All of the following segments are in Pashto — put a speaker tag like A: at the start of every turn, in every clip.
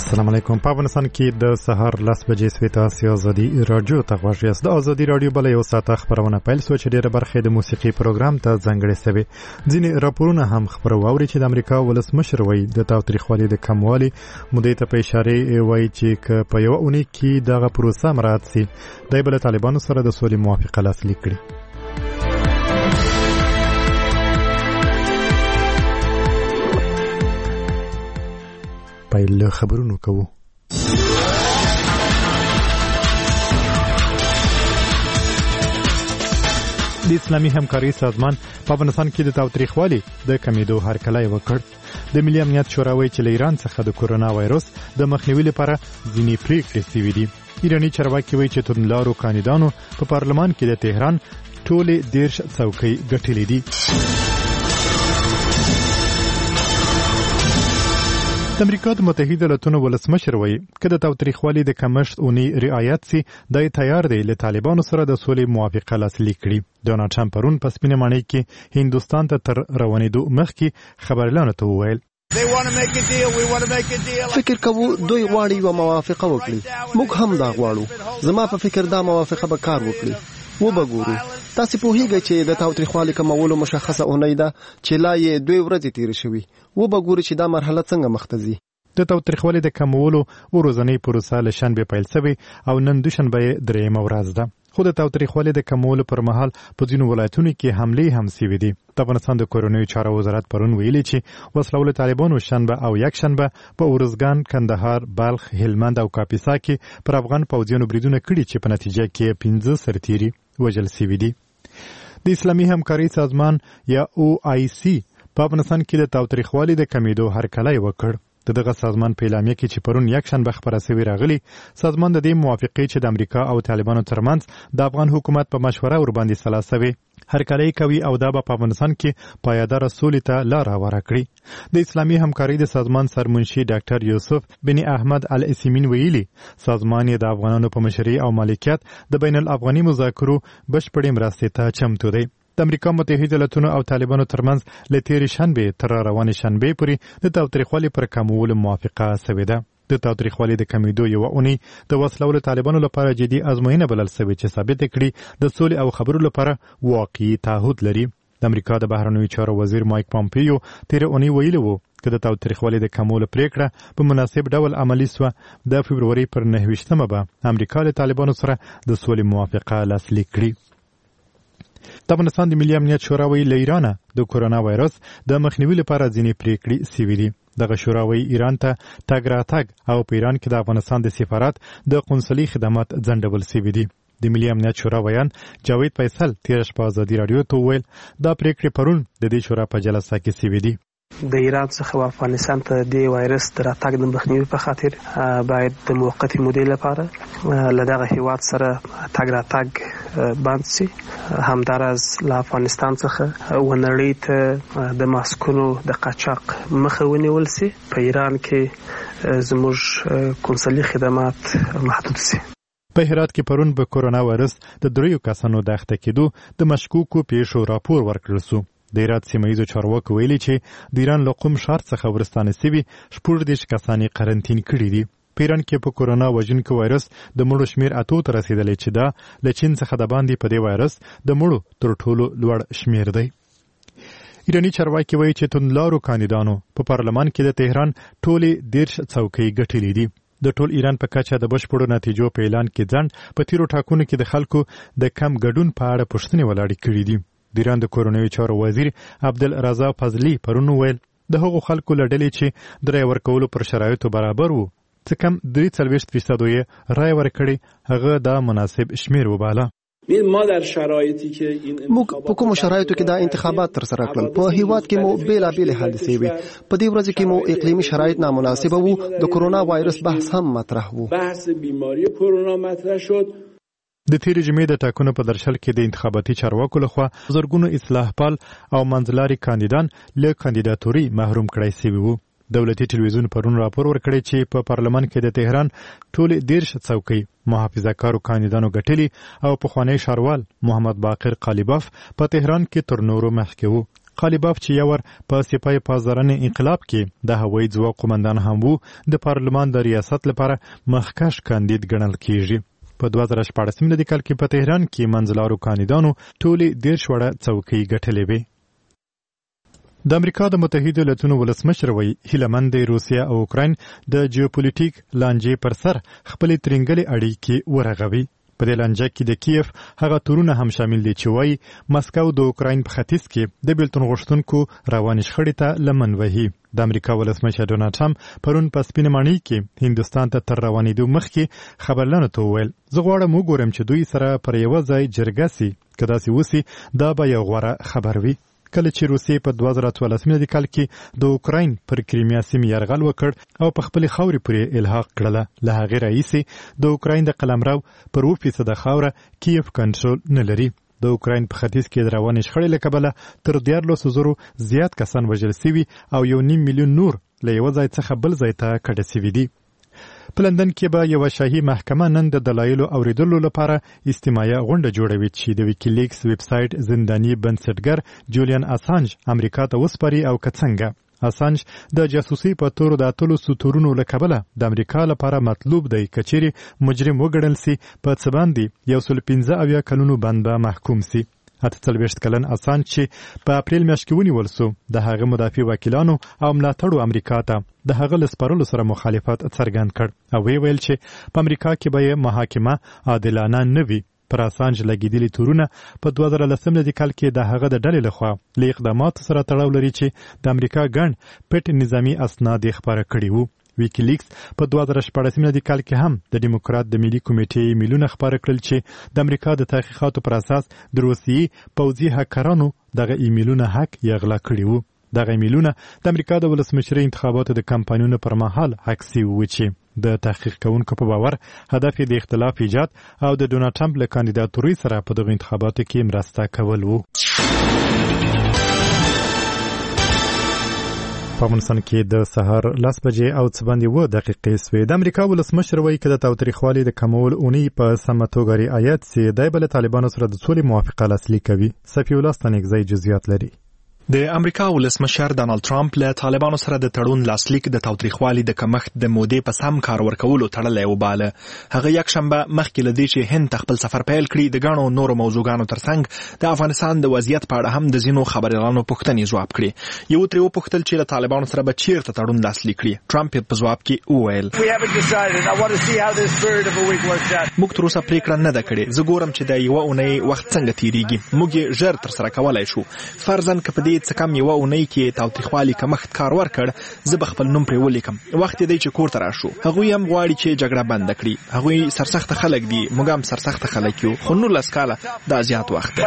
A: السلام علیکم. په افغانستان کې د سهار 10 بجې سوي تاسو ازادي رادیو ته غوږ یاست. د ازادي رادیو بل یو ساعت خبرونه پیل شو چې ډیره برخه د موسیقي پروګرام ته ځانګړې شوی. ځینې راپورونه هم خبرو اوري چې د امریکا ولسمشر وایي د تاوتریخوالي د کموالي مودې ته په اشاره وایي چې په یو اونۍ کې دغه پروسه مراعات شي د بل طالبانو سره د سولې موافقه لاسلیک کړي. پایله خبرونه کوو. د اسلامي همکاري سازمان په افغانستان کې د تاوتریخوالي د کمیدو هرکلی وکړ. د ملي امنیت شورا وایي چې له ایران څخه د کورونا وایرس د مخنیوي لپاره ځینې پریکړې شوې دي. ایراني چارواکي وایي چې توندلارو کاندیدانو په پارلمان کې د تهران ټولې 10 څوکۍ ګټلې دي. د امریکا د متحده ایالاتونو ولسمشر وایي که د تاوتریخوالي د کمښت اونۍ رعایت سي دی تیار دی له طالبانو سره د سولې موافقه لاسلیک کړي. ډونالډ ټرمپ پرون په سپینه ماڼۍ کې هندوستان ته تر روانېدو مخکې خبريالانو ته وویل
B: فکر کوو دوی غواړي یو موافقه وکړي. موږ هم دا غواړو. زما په فکر دا موافقه به کار وکړي. وبګورو. تاسو په هیګه چې د تاوتریخوالي کمولو مشخصه اونۍ ده چې لا یې 2 ورځې تیر شوي. وبګورو چې دا مرحله څنګه مخ ته ځي.
A: د تاوتریخوالي د کمولو ورځنۍ پروسه له شنبه پیل شوی او نن دوشنبه درېمه ورځ ده. خو د تاوتریخوالي د کمولو پر مهال په ځینو ولایتونو کې حملې هم شوې دي. د افغانستان د کورونی چارو وزارت پرون ویلي چې وسلوال طالبانو شنبه او یک شنبه په اورزګان، کندهار، بلخ، هلمند او کاپیسا کې پر افغان پوځیانو بریدونه کړي چې په نتیجه کې 15 سرتیري وژل شوي دي. د اسلامي همکاري سازمان یا OIC په افغانستان کې د تاوتریخوالي د کمیدو هرکلی وکړ. دغه سازمان په اعلامیه کې چې پرون یک شنبه خبره شوې راغلی، سازمان د دې موافقې چې د امریکا او طالبانو ترمنځ د افغان حکومت په مشوره ور باندې سلاسوي هرکلی کوي او دا په افغانستان کې پایدار سولې ته لار هواره کړي. د اسلامي همکاري د سازمان سرمنشي ډاکټر یوسف بن احمد الاسیمین ویلي سازمان د افغانانو په مشرۍ او مالکیت د بین الافغاني مذاکرو بشپړې مرستې ته چمتو دی. د امریکا متحده ایالاتونو او طالبانو ترمنځ له تیرې شنبه تر روانې شنبه پورې د تاوتریخوالي پر کمولو موافقه شوې ده. د تاوتریخوالي د کمیدو یو اونۍ د وسلوال طالبانو لپاره جدي ازموینه بلل شوې چې ثابت کړي د سولې او خبرو لپاره واقعي تعهد لري. د امریکا د بهرنیو چارو وزیر مایک پامپیو تیر اونۍ ویلي وو چې د تاوتریخوالي د کمولو پریکړه په مناسب ډول عملي شوه. د فبروري پر 9 به امریکا له طالبانو سره د سولې موافقه لاسلیک کړي. د افغانستان د ملي امنیت شورا وایي له ایران د کورونا وایرس د مخنیوي لپاره ځینې پریکړې شوې دي. دغه شورا وایي ایران ته تګ راتګ او په ایران کې د افغانستان د سفارت د قونسلي خدمات ځنډول شوي دي. د ملي امنیت شورا ویان جاوید فیصل تیر شپه ازادي رادیو ته وویل دا پریکړې پرون د دې شورا په جلسه کې شوې دي.
C: د ایران څخه افغانستان ته د وایرس د راتګ د مخنیوي په خاطر باید د موقتي مودې لپاره له دغه هیواد سره تګ راتګ بند شي. همدارس له افغانستان څخه ونړۍ ته د ماسکونو د قاچاق مخه ونیول شي. په ایران کې زموږ قونسلي خدمات محدود شي.
A: په هرات کې پرون په کورونا وایرس د 3 کسانو د اخته کېدو د مشکوکو پیښو راپور ورکړل شو. د هرات سیمه ییزو چارواکو ویلي چې د ایران له قم ښار څخه ورستانه شوي 14 کسان قرنطین کړي دي. په ایران کې په کورونا وژونکي وایرس د مړو شمیر 8 ته رسیدلی چې دا له چین څخه د باندې په دې وایرس د مړو تر ټولو لوړ شمیر دی. ایراني چارواکي وایي چې توندلارو کاندیدانو په پارلمان کې د تهران ټولې 10 څوکۍ ګټلې دي. د ټول ایران په کچه د بشپړو نتیجو په اعلان کې ځنډ په تیرو ټاکنو کې د خلکو د کم ګډون په اړه پوښتنې ولاړې کړې دي. د ایران د کورونی چارو وزیر عبدالرضا فضلی پرون ویل د هغو خلکو لړلې چې د رای ورکولو پر شرایطو برابر وو څه کم 43% یې رای ورکړي هغه دا مناسب شمیر وباله.
B: ما در شرایطی که موږ په کوم شرایطو کې دا انتخابات تر سره کړل. په هیواد کې مو بیلابېلې حادثې وي. په دې ورځ کې مو اقلیمي شرایط نامناسب وو. د کرونا وایرس بحث هم مطرح وو.
D: بحث بیماری کرونا مطرح شد.
A: د تیر جمعې د ټاکنو په درشل کې د انتخاباتي چارواکو لخوا زرګونو اصلاح پال او منځلاري کاندیدان له کاندیداتوري محروم کړای شوي وو. دولتي ټلویزیون پرون راپور ورکړی چې په پارلمان کې د تهران ټول 10 څوکۍ محافظه‌کارو کاندیدانو ګټلي او پخوانی ښاروال محمد باقر قالیباف په تهران کې تر نورو مخکې وو. غالیباف چې یو ور په سپای پازارن انقلاب کې د هوایي ځواک قومندان هم وو د پارلمان د ریاست لپاره مخکښ کاندید ګڼل کیږي. په 2014 میلادي کال کې په تهران کې منځلارو کاندیدانو ټولې 10 وړه څوکۍ ګټلې وې. د امریکا د متحده ایالاتونو ولسمشر وایي هیله د روسیا او اوکراین د جیوپولیټیک لانجې پر سر خپلې ترنګلې اړیکې ورغوي. په دې لانجه کې د کیف هغه تورونه هم شامل دي چې وایي مسکو د اوکراین په ختیځ کې د بیلتون غوښتونکو روانې شخړې ته لمن وهي. د امریکا ولسمشر ډونالډ ټرمپ پرون په سپینه ماڼۍ کې هندوستان ته تر روانېدو مخکې خبرلانو ته وویل زه غواړم وګورم چې دوی سره پر یوه ځای جرګه سي، که داسې وسي دا به یو غوره خبر وي. کله چې روسیې په 2014 میلادي کال کې د اوکراین پر کریمیا سیمې یرغل وکړ او په خپلې خاورې پورې الحاق کړله، له هغې راهیسې د اوکراین د قلمرو پر 2% خاوره کیف کنټرول نه لري. د اوکراین په ختیځ کې د روانې شخړې له کبله تر 14,000 زیات کسان وژل سوي او 1.5 میلیون نور له یوه ځای څخه بل ځای ته کډه سوي دي. په لندن کې به یوه شاهي محکمه نن د دلایلو اوریدلو لپاره اجتماعي غونډه جوړوي چې د ویکیلیکس ویب سایټ زنداني بنسټګر جولیان اسانج امریکا ته وسپاري او که څنګه. اسانج د جاسوسي په تورو د اتلو سطورونو له کبله د امریکا لپاره مطلوب دی که چیرې مجرم وګڼل سي په څه باندې 115 کلونو بند به محکوم سي. 48 کلن اسانج چې په اپریل میاشت کې ونیول سو د هغه مدافع وکیلانو او ملاتړو امریکا ته د هغه لسپارلو سره مخالفت څرګند کړ او ویل چې په امریکا کې به محاکمه عادلانه نه وي. پر اسانج لګیدلي تورونه په 2010 میلادي کال کې د هغه د ډلې لخوا له اقداماتو سره تړاو لري چې د امریکا ګڼ پټ نظامی اسناد خبره کړي وو. ویکیلیکس په 2014 میلادي کال کې هم د ډیموکرات د ملي کمیټې ایمیلونه خبره کړل چې د امریکا د تحقیقاتو پر اساس د روسیې پوځي هکرانو دغه ایمیلونه هک یا غلا کړي وو. دغه ایمیلونه د امریکا د ولسمشرۍ انتخاباتو د کمپاینونو پر مهال هک سوي وو چې د تحقیق کوونکو په باور هدف د اختلاف ایجاد او د ډونالډ ټرمپ له کاندیداتورۍ سره په دغه انتخاباتو کې مرسته کول وو. په افغانستان کې د سهار 10 بجې او 2 سوې. د امریکا ولسمشر وایي که د تاوتریخوالي د کمول اونۍ په سمه توګه رعایت سي دی به له طالبانو سره د سولې موافقه لاسلیک کوي. صفي الله ستانکزی جزئیات لري.
E: د امریکا ولسمشر ډانلډ ټرمپ له طالبانو سره د تړون لاسلیک د تاوتریخوالي د کمښت د مودې په سم کار ورکولو تړلی وباله. هغه یک شنبه مخکې له دې چې هند خپل سفر پیل کړي د ګڼو نورو موضوعګانو ترڅنګ د افغانستان د وضعیت په اړه هم د ځینو خبريالانو پوښتنې ځواب کړي. یو ترې وپوښتل چې له طالبانو سره به چیرته تړون لاسلیک کړي. ټرمپ په ځواب کې وویل موږ تر اوسه پریکړه نه ده کړې. زه ګورم چې د یوه اونۍ وخت څنګه تیریږي. موږ یې ژر ترسره کولی شو. فرضاً که په دې څه کم یوه اونۍ کې تاوتریخوالي کمښت کار ورکړ زه به خپل نوم پرې ولیکم. وخت دی چې کور ته راشو. هغوی هم غواړي چې جګړه بنده کړي. هغوی سرسخته خلک دي، موږ هم سرسخته خلک یو، خو 19 کاله دا زیات وخت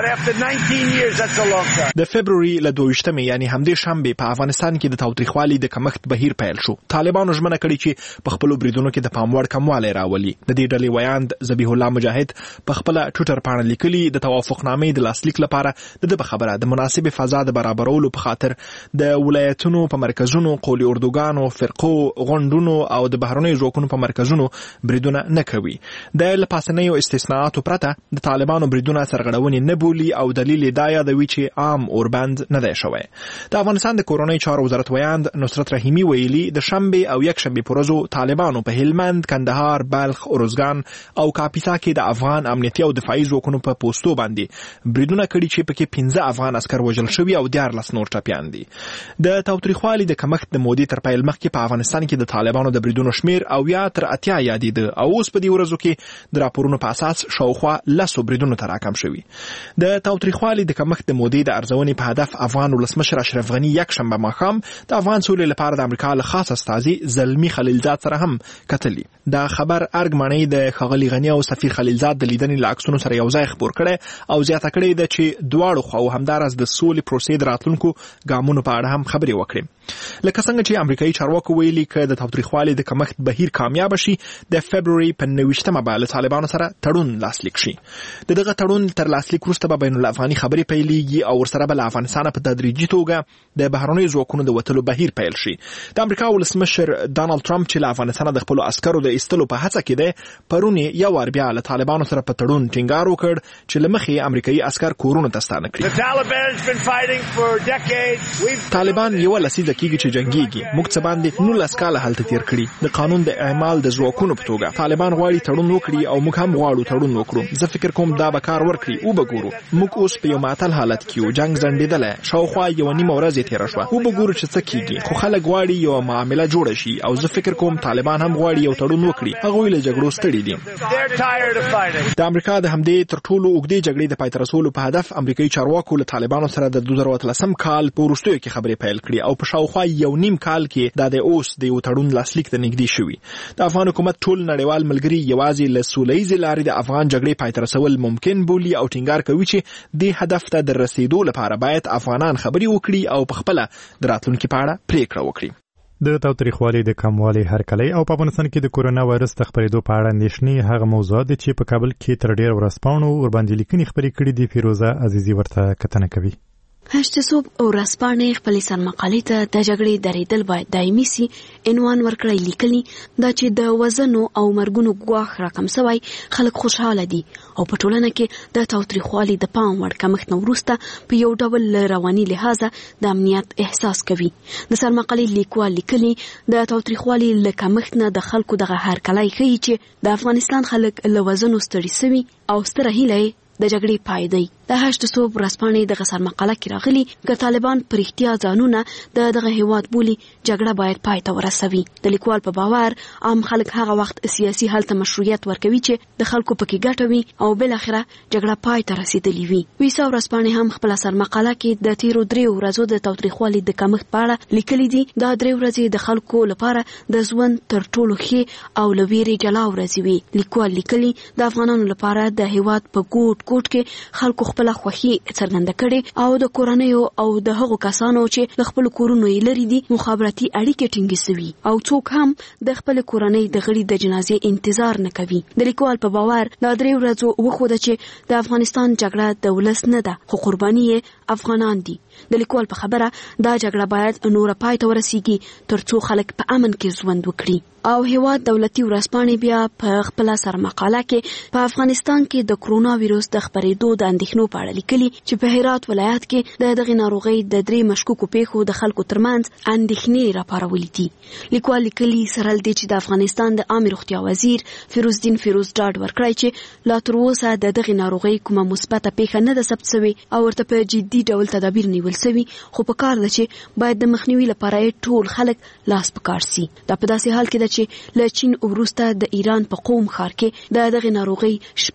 E: دی. د فبروري له 22 یعنی همدې شنبې په افغانستان کې د تاوتریخوالي د کمښت بهیر پیل شو. طالبانو ژمنه کړې چې په خپلو بریدونو کې د پام وړ کموالی راولي. د دې ډلې ویاند ذبیح الله مجاهد په خپله ټویټر پاڼه لیکلي د توافقنامې د لاسلیک لپاره د ده په خبره د مناسبې فضا د برابرولو په خاطر د ولایتونو په مرکزونو، قولي اردوګانو، فرقو، غونډونو او د بهرنیو ځواکونو په مرکزونو بریدونه نه کوي. د له پاسنیو استثناءاتو پرته د طالبانو بریدونه سرغړونې نه بولي او دلیل یې دا یادوي چې عام اوربند نه دی شوی. د افغانستان د کورنۍ چارو وزارت ویاند نصرت رحیمي ویلي د شنبې او یکشنبې په ورځو طالبانو په هلمند، کندهار، بلخ، ارزګان او کاپیسا کې د افغان امنیتي او دفاعي ځواکونو په پوستو باندې بریدونه کړي چې پکې 15 افغان عسکر وژل شوي او 14 نور ټپیان دي. د تاوتریخوالي د کمښت د مودې تر پیل مخکې په افغانستان کې د طالبانو د بریدونو شمیر او یا تر 80 یادېده او اوس په دې ورځو کې د راپورونو په اساس شاوخوا 10 بریدونو ته راکم شوي. د تاوتریخوالي د کمښت د مودې د ارزونې په هدف افغان ولسمشر اشرف غني یکشنبه ماښام د افغان سولې لپاره د امریکا له خاص استازي زلمي خلیلزاد سره هم کتلي. دا خبر ارګ د ښاغلي غني او سفیر خلیلزاد د لیدنې له عکسونو سره یوځای خپور کړی او زیاته کړې ده چې دواړو خواو همداراز د سولې پروسې د راتلونکو ګامونو په اړه هم خبرې وکړي. لکه څنګه چې امریکایي چارواکو ویلي که د تاوتریخوالي د کمښت بهیر کامیاب شي د فبروري په 29مه به له طالبانو سره تړون لاسلیک شي. د دغه تړون تر لاسلیک وروسته به بین الافغاني خبرې پیلېږي او ورسره به له افغانستانه په تدریجي توګه د بهرنیو ځواکونو د وتلو بهیر پیل شي. د امریکا ولسمشر ډانلډ ټرمپ چې له افغانستانه د خپلو عسکرو د ایستلو په هڅه کې دی پرون یو وار بیا له طالبانو سره په تړون ټینګار وکړ چې له مخې امریکایي عسکر کورونو ته ستانه کړي. طالبان یو لسیده کیږي چې جنگيږي. موږ څه باندې 19 کاله هلته تیر کړي. د قانون د اعمال د ځواکونو په توګه طالبان غواړي تړون وکړي او موږ هم غواړو تړون وکړو. زه فکر کوم دا به کار ورکړي او بګورو. موږ اوس په یو معطل حالت کې یو. جنگ ځنډیدل شاوخوا یو نیمه ورځ تیر شوه. او بګورو چې څه کیږي. خو خلک غواړي یو معامله جوړه شي او زه فکر کوم طالبان هم غواړي یو تړون وکړي. هغه له جګړو ستړي دي. د امریکا د همدې تر ټولو اوږدې جګړې د پای ته رسولو په هدف امریکایي چارواکو له طالبانو سره د 2013 کال په وروستیو کې خبرې پیل کړې او په شاوخوا یو نیم کال کې د اوس د یو تړون لاسلیک ته نږدې شوی. د افغان حکومت ټول نړیوال ملګري یوازې له سولهییزې لارې د افغان جګړې پای ته رسول ممکن بولي او ټینګار کوي چې د هدف ته د رسیدو لپاره باید افغانان خبرې وکړي او په خپل د راتلونکي په اړه پریکړه وکړي.
A: د تاوتریخوالي د کموالي هرکلی او په افغانستان کې د کورونا وایرس د خپرېدو په اړه اندېښنې هغه موضوعات دي چې په کابل کې تر ډېر ورځپاڼو ورباندې لیکنې خپرې کړي دي. فیروزه عزیزي ورته کتنه کوي.
F: هشتسوب او ورځپاڼې خپلې سرمقالې ته د جګړې درېدل باید دایمي سي عنوان ورکړی لیکلي دا چې د وزنو او مرګونو ګواښ راکم سوی خلک خوشحاله دي او په ټولنه کې د تاوتریخوالي د پام وړ کمښت نه وروسته په یو ډول رواني لحاظه د امنیت احساس کوي. د سرمقالې لیکوال لیکلي د تاوتریخوالي له کمښت نه د خلکو دغه هرکلی ښیي چې د افغانستان خلک له وزنو ستړي سوي او ستره هیله د جګړې پای دی. د هشتسوب ورځپاڼې د غسر مقاله کې راغلي چې طالبان پر احتیا ځانونه دغه هیواد بولي جګړه باید پای ته ورسوي. د لیکوال په باور عام خلک هغه وخت سیاسي حل ته مشروعیت ورکوي چې د خلکو پکې ګټه وي او بل اخره جګړه پای ته رسیدلی وي. ویسا ورځپاڼې هم خپل سر مقاله کې د تیرو 3 ورځو د تاوتریخوالي د کمښت په اړه لیکلي دي. دا 3 ورځې د خلکو لپاره د ژوند تر ټولو ښې او لویری جلا ورځې وي. لیکوال لیکلي د افغانانو لپاره د هیواد په ګوټ ګوټ کې خلکو خپل خوښي څرګنده کړي او د کورنیو او د هغو کسانو چې د خپل کورونو یې لري دي مخابراتي اړیکې ټینګې سوي او څوک هم د خپل کورنۍ د غړي د جنازې انتظار نه کوي. د لیکوال په باور دا 3 ورځې وښوده چې د افغانستان جګړه د ولس نه ده خو قرباني یې افغانان دي. د لیکوال په خبره دا جګړه باید نور پای ته ورسیږي ترڅو خلک په امن کې ژوند وکړي. او هیواد دولتي ورځپاڼې بیا په خپل سرمقاله کې په افغانستان کې د کرونا وایرس د خپرېدو د اندېښنو په اړه لیکلي چې په هرات ولایت کې دغه ناروغۍ د 3 مشکوکو پیښو د خلکو ترمنځ اندېښنې راپارولې دي. لیکوال لیکلي سرل دي چې د افغانستان د عامه روغتیا وزیر فیروزدین فیروز ډاډ ورکړی چې لا تر اوسه دغه ناروغۍ کومه مثبته پیښه نه ده ثبت شوې او ورته په جدي ډول تدابیر نیول شوي خو په کار ده چې باید د مخنیوي لپاره ټول خلک لاس په کار سي. دا په داسې حال کې چې له چین وروسته د ایران په قوم ښار کې دغه ناروغۍ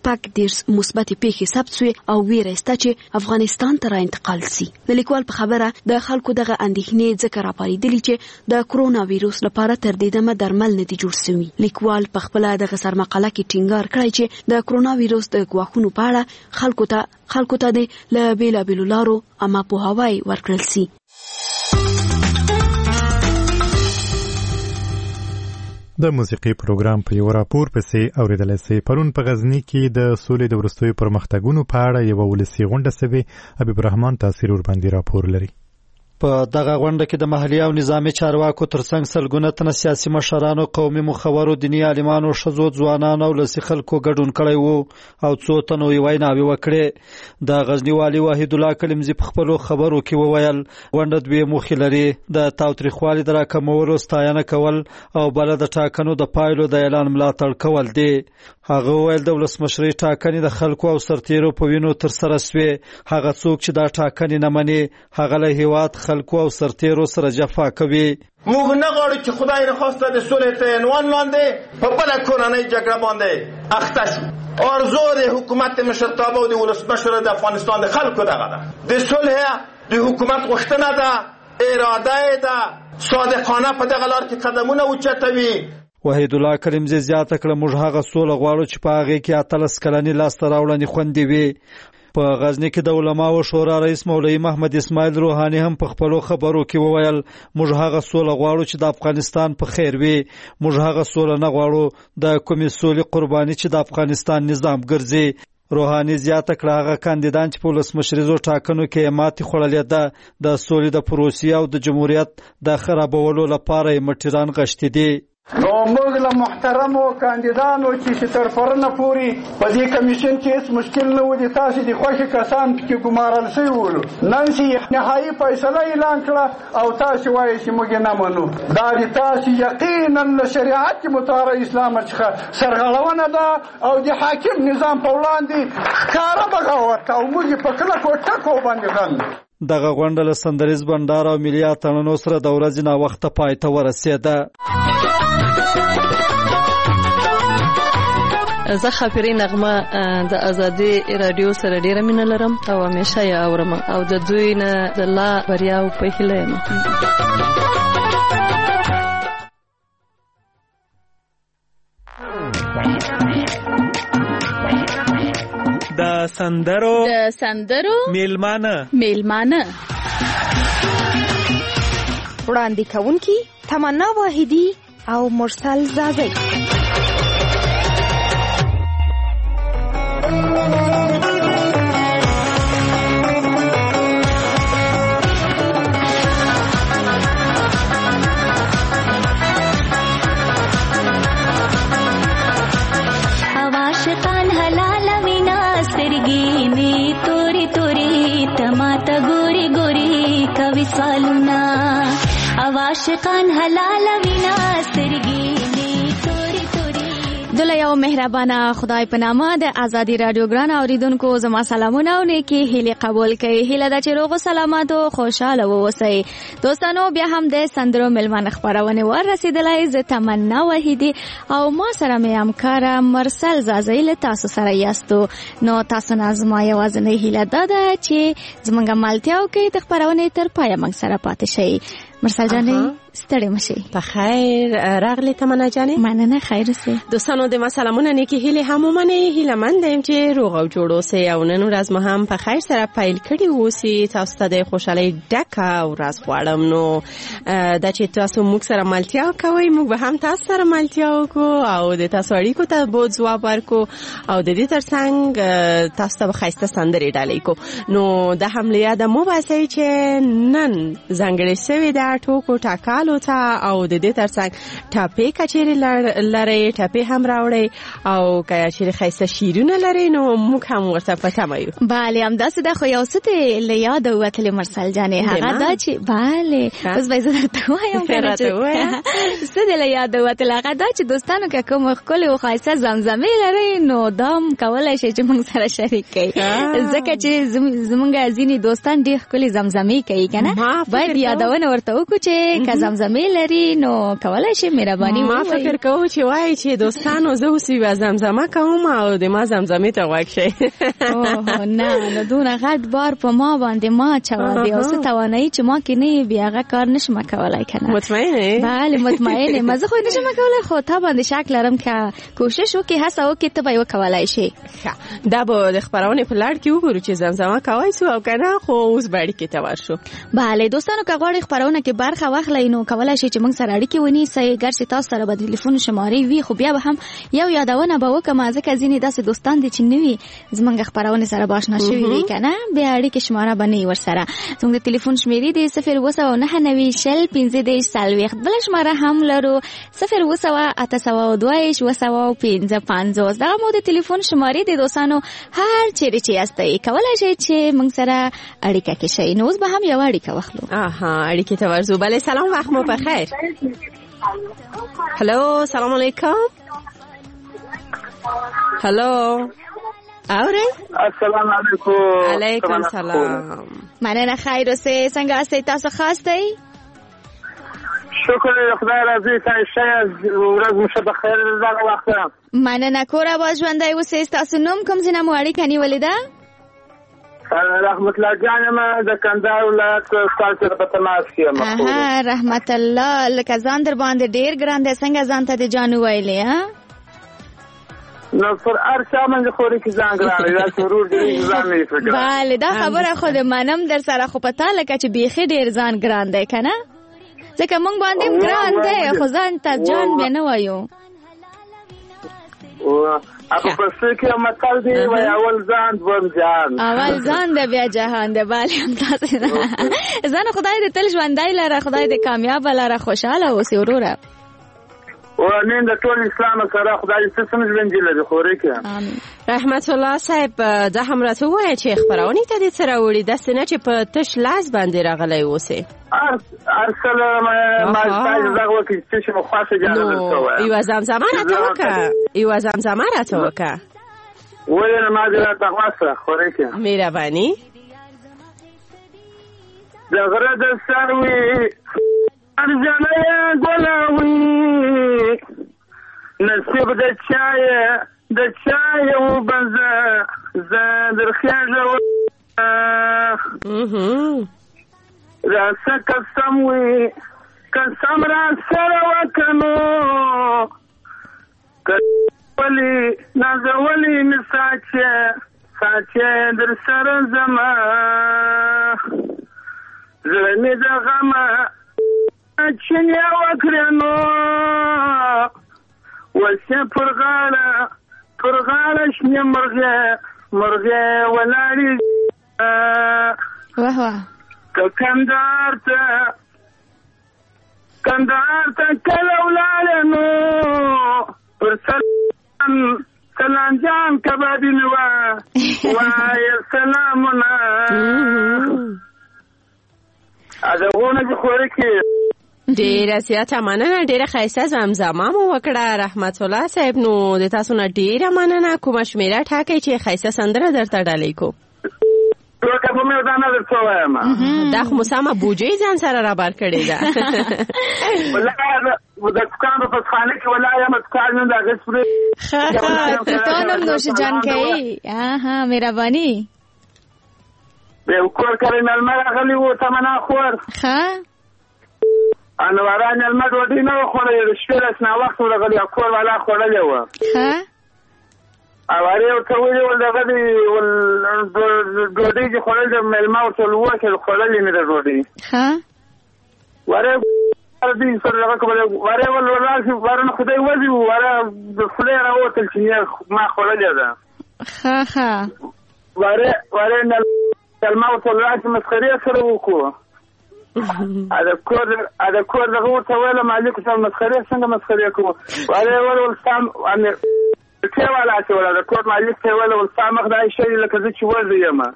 F: 14 مثبتې پیښې ثبت شوې او ویره شته چې افغانستان ته انتقال سي. د لیکوال په خبره د خلکو دغه اندېښنې ځکه راپارېدلې چې د کرونا وایرس لپاره تر دې دمه درمل نه دي جوړ شوي. لیکوال په خپل دغه سرمقاله کې ټینګار کړی چې د کرونا وایرس د ګواښونو په اړه خلکو ته د له بیلابیلو لارو اما پوهاوی ورکړل سي.
A: د موسیقي پروګرام په یو راپور پسې اوریدلای سي. پرون په غزنی کې د سولې د وروستیو پرمختګونو په اړه یو ولسی غونډه سوي. حبیب الرحمن تاثیر ور باندې راپور لري.
G: په دغه غونډه کې د محلي او نظامی چارواکو ترڅنګ سلګونه تنه سیاسي مشرانو، قومي مخورو، دیني عالمانو، ښځو، ځوانانو او لسی خلکو ګډون کړی وو او څو تنو یې ویناوې وکړې. د غزنی والي وحید الله کلمزي په خپلو خبرو کې وویل غونډه 2 موخې لري: د تاوتریخوالي د راکمولو ستاینه کول او بل د ټاکنو د پایلو د اعلان ملاتړ کول دي. هغه ویل د ولسمشرۍ ټاکنې د خلکو او سرتیرو په وینو تر سره سوې. هغه څوک چې دا ټاکنې نه مني هغه له هیواد خلکو او سرتیرو سره جفا کوي.
H: موږ نه غواړو چې خدای نخواسته د سولې تر عنوان لاندې په بله کورنۍ جګړه باندې اخته شو. ارزو د حکومت مشرتابه او د ولسمشر د افغانستان د خلکو دغه ده. د صلح د حکومت غوښتنه ده، اراده ده، صادقانه په دغه لار کې قدمونه اوچتوي.
G: وحید الله کلمزي زیاته کړه موږ هغه سوله غواړو چې په هغه کې 13 کلنې لاسته راوړنې خوندې وي. په غزنی کې د علماو شورا رئیس مولوی محمد اسماعیل روحانی هم په خپلو خبرو کې وویل موږ هغه سوله غواړو چې د افغانستان په خیر وي. موږ هغه سوله نه غواړو د کومې سولې قرباني چې د افغانستان نظام ګرځي. روحانی زیاته کړه هغه کاندیدان چې په ولسمشریزو ټاکنو کې ماتې خوړلې ده د سولې د پروسې او د جمهوریت د خرابولو لپاره یې مټیران غشتي دي.
D: نو موږ له محترمو کاندیدانو چې تر پرونه پورې په دې کمیشن کې هیڅ مشکل نه و دي تاسو د خوښې کسان کې ګمارل شوي ولو نن چې نهایي فیصله اعلان کړه او تاسو وایي چې موږ نه منو دا د تاسو یقینا له شریعت مطابق اسلام څخه سرغړونه ده او د حاکم نظام په وړاندې ښکاره بغاوت او موږ په کلکو ټکو باندې غندو.
G: دغه غونډه له سندریز بندار او ملي اتڼونو سره د ورځې ناوخته پای ته ورسېده.
I: زه خاپری نغمه د ازادي رادیو سره ډیره مینه لرم او همیشه یې اورم او د دوی نه د لا بریاو په هیله یم.
E: د سندرو میلمانه
J: وړاندې کوونکي تمنا واحدی او مرسل زازی.
K: سوالونه اواشقان حلال وینا سترګې توري توري.
F: دله یو مهربانه خدای په نامه د ازادي رادیو ګران اوریدونکو زما سلامونه او نیکی هیله قبول کړئ. هیله ده چې روغ او سلامت او خوشاله اوسئ. دوستانو بیا هم د سندرو ملمن خبرونه ورسېدلای. زه تمنا وحیدی او ما سره مې همکار مرسل زازی له تاسو سره یاستو. نو تاسو نه زما یوازینۍ هیله ده چې زمونږ ملتیاو کې د خبرونه تر پایه موږ سره پاتې شئ. مرسل جانې ستړې مشي.
L: په خیر راغلی تمنا جانې.
F: مننه خیر اوسئ.
L: دوستانو د ما سلامونه نیکی هیله هم ومنئ. هیلهمند یم چې روغ او جوړ اوسئ او نن ورځ مو هم په خیر سره پیل کړي اوسئ. تاسو ته د خوشحالۍ ډکه ورځ غواړم. نو دا چې تاسو موږ سره ملتیا کوئ موږ به هم تاسو سره ملتیا وکړو او د تاسو اړیکو ته به ځواب ورکړو او د دې ترڅنګ تاسو ته به ښایسته سندرې ډالۍ کوو. نو د حمله یاد مو باسئ چې نن ځانګړې شوې ده ټوکو ټاکالو ته او د دې ترڅنګ ټاپې کچېرې لري ټاپې هم راوړئ او کچېرې ښایسته شیرونه لري نو موږ هم ورته په تمه یو.
F: بله همداسې ده. خو یو څه دې له یاده ووتلې مرسل جانې هغه دا چې بله اوس به زه درته وایم کنه چې څه دې له یاده ووتل هغه دا چې دوستانو که کوم ښکلې او ښایسته زمزمې لرئ نو دا هم کولی شئ چې موږ سره شریک کړئ ځکه چې زموږ ځینې دوستان ډېر ښکلې زمزمې کوي که نه باید یادونه ورته وکړو چې که زمزمې لري نو کولی شي مهرباني
L: ما فکر کوم چې وایي چې دوستانو زه اوس یوه زمزمه کوم او د ما زمزمې ته غوږ شئ.
F: نه نو دونه غټ بار په ما باندې ما اچوه بیا اوس توانایي چې ما کې نه بیا هغه کار نشم کولی که نه.
L: مطمئنې؟
F: بله مطمئنې ما زه خو نشم کولی خو تا باندې شک لرم که کوشش وکړې هڅه وکړې ته به یې وکولی شي.
L: دا به د خپرونې په لړ کې وګورو چې زمزمه کوی سو او که نه خو اوس به اړیکې ته ورشو.
F: بله دوستانو که غواړئ خپرونه کې برخه واخلئ نو کولی شئ چې موږ سره اړیکې ونیسئ. ګرچې تاسو سره به د تلیفون شمارې وي خو بیا به هم یو یادونه به وکړم ځکه ځینې داسې دوستان دي چې نه وي زموږ خپرونې سره به اشنا شوي وي که نه بیا اړیکې شماره به نه وي ورسره. زموږ د تلیفون شمېرې دی 02990 بله شماره هم لرو 0802802 دغه مو د تلیفون شمارې دی. دوستانو هر چیرې چې یاستئ کولی شئ چې موږ سره اړیکه کې شئ. نو اوس به هم یو اړیکه واخلو.
L: اړیکې ته ورځو. بله سلام وخت مو په خیر. هلو سلام علیکم. هلو اورئ؟
M: السلام علیکم.
L: علیکم سلام.
F: مننه خیر اوسئ. څنګه هستئ تاسو ښه هستئ؟
M: شکر خدای راضي ښه ورځ مو ښه بخیر دغه وخت.
F: مننه کور اباد ژوندی اوسئ. ستاسو نوم کوم ځای نه مو اړیکه نیولې ده؟
M: رحمت الله جان یم د کندهار ولایت ستاسو سره په تماس کې یم.
F: رحمت الله لکه ځان در باندې ډېر ګران دی څنګه ځان ته د جانو ویلې
M: نو پر هر چا باندې خوري کې ځان ګران دی دا ضرور دی ځان نه فکر.
F: بله دا خبره خو د منم در سره خو پتا لکه چې بیخي ډېر ځان ګران دی که نه ځکه موږ باندې ګران دی خو ځان ته جان بیا نه وایو.
M: اپا پسې کې مطلب دی وای اول ځان دوم جهان.
F: اول ځان دی بیا جهان دی. بله همداسې ده. ځان خدای دې تل ژوندی لره خدای دې کامیاب لره خوشحاله اوسې وروره.
M: ونن د ټول اسلام سره خدای دې څنګه ژوند لري خوري کې.
L: رحمت الله صاحب دا هم راته وایي چې خبرونه ته دې سره وړي د سینه چې په تش لاس باندې راغلی اوسه.
M: ارسل ما تاسو دا وکړئ چې مو خاصه جوړه وکړه.
L: یو زمزمه راته وکړه.
M: ولې ما دې راته واسه خوري کې.
L: مهرباني.
M: د غره د سروي ارجنه ګلوي نصیب د چای وبزه زادر خیاجه راسه قسم وي قسم را سره وکنو کلی نازولی می ساچه در سر زما زرمی د غمه چنیا وکرنو وسه پر غاړه شنه مرغه ولاري
J: واه
M: کندهار ته کله ولالنو پر سلام جان کبابینو وای سلامونه اداونه د خوري کې
L: ډیره زیاته مننه. ډیره ښایسته زمزمه مو وکړه رحمت الله صاحب. نو د تاسو نه ډیره مننه. کومه شمیره ټاکئ چې ښایسته سندره درته ډالۍ کو. دا خو مسامه بوجي ځان سره رابر کړی ده.
M: د دکان په خانه کې ولایم دکان نه دا غسري
J: تاسو نو شي جان کوي. ها مهرباني.
M: به کور کړي نلمر غلي وو تمنا خور.
J: ها
M: انواران نلمر وډی نه خورې شپه اسنا وخت ورغلي کور والا خورلې و.
J: ها
M: اواره ته ویل دغه دی ډوډۍ چې خورل د ملما او تلوه چې خورلې نه ډوډۍ.
J: ها
M: واره دې سره هغه کوله واره ولر چې ورنه خدای وځي واره د خدای راوتل چې ما خورلې ده.
J: ها
M: واره ملما او تلوه چې مسخري سره وکړو. اده کور دغه ورته ویل مالک څنګه مسخري کوو. واره ولستم ته والا چې ولا د کوټ مالک ته ولا ول سامخ دای شي لکه چې وځي ما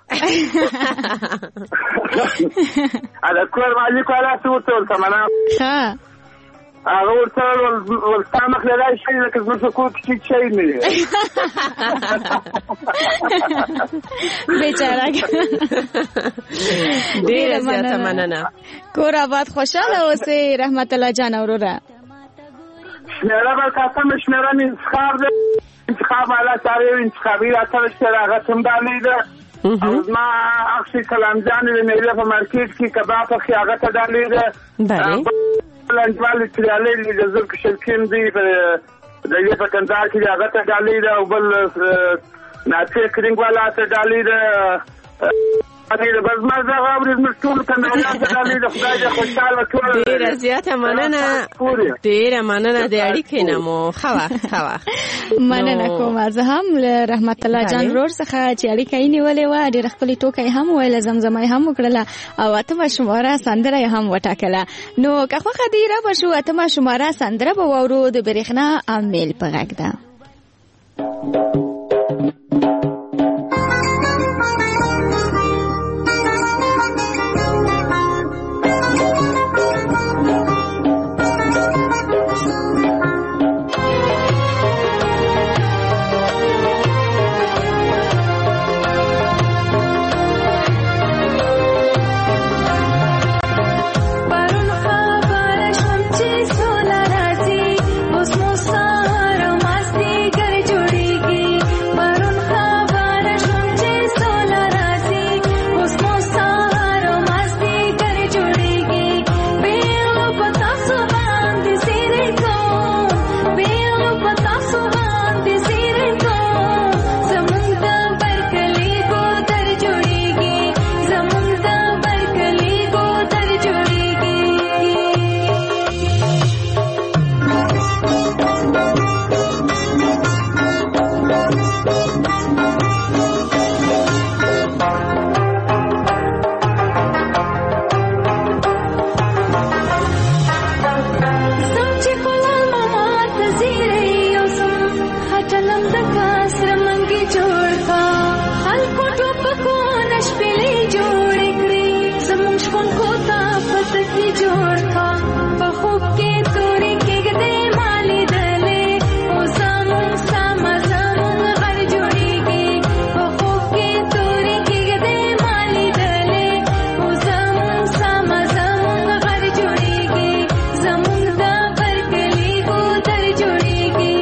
M: اده کوټ مالک والا څه وته سمانا
J: ها
M: هغه ورته ول سامخ دای شي لکه چې کوټ چې شي نه
J: بیچاره
L: ډیره زیاته مننه.
J: کور آباد خوشاله اوسې رحمت الله جان اورورا.
M: شمیره به قسم شمیره انتخاب ده. انتخاب علا ساری انتخابی را ترش تراغت هم دالی ده. ما اخشی کلام جانی ده میده پا مرکیز کی کباب اخی آغت دالی ده. لنجوالی تریالی لی جزر کشلکیم دی دیگه پا کندار کی آغت دالی ده و بل ناچه کرنگ والا دالی ده.
L: ډیره زیاته مننه. ډیره مننه د اړیکې نه مو خوا
J: مننه کوم. زه هم رحمت الله جان ورور څخه چې اړیکه یې نیولې و ډېر خپل ټوکې هم ویل زمزمه هم وکړله او اتمه شماره سندره هم وټاکله. نو که خوښه دې را بشو اتمه شماره سندره به واورو د برېښنا امیل په غږ ده.
K: सोला राजी उसमो सारो मस्ती कर जोड़ेगी की जोड़ था बखूब के तोरे के गदे माली दले ओ जामुन सामा जामुन घर जोड़ेगी बखूब के तोरे के गदे माली दले ओ जामुन सामा जामुन घर जोड़ेगी जामुन दा बरकली को दर जोड़ेगी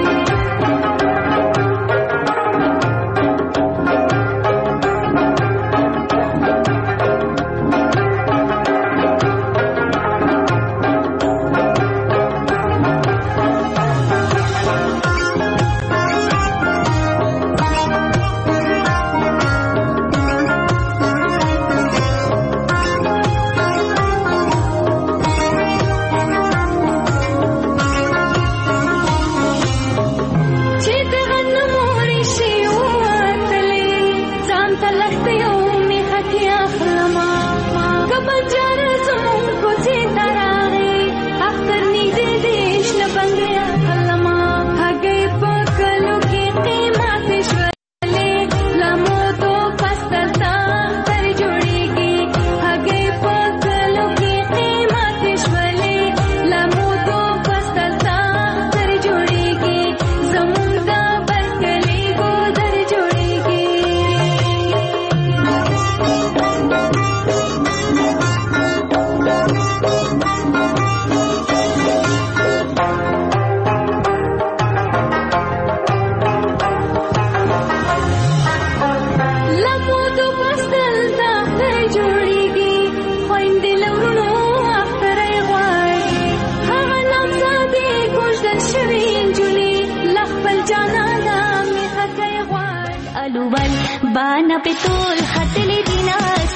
K: बाना पे तोल खतले दिना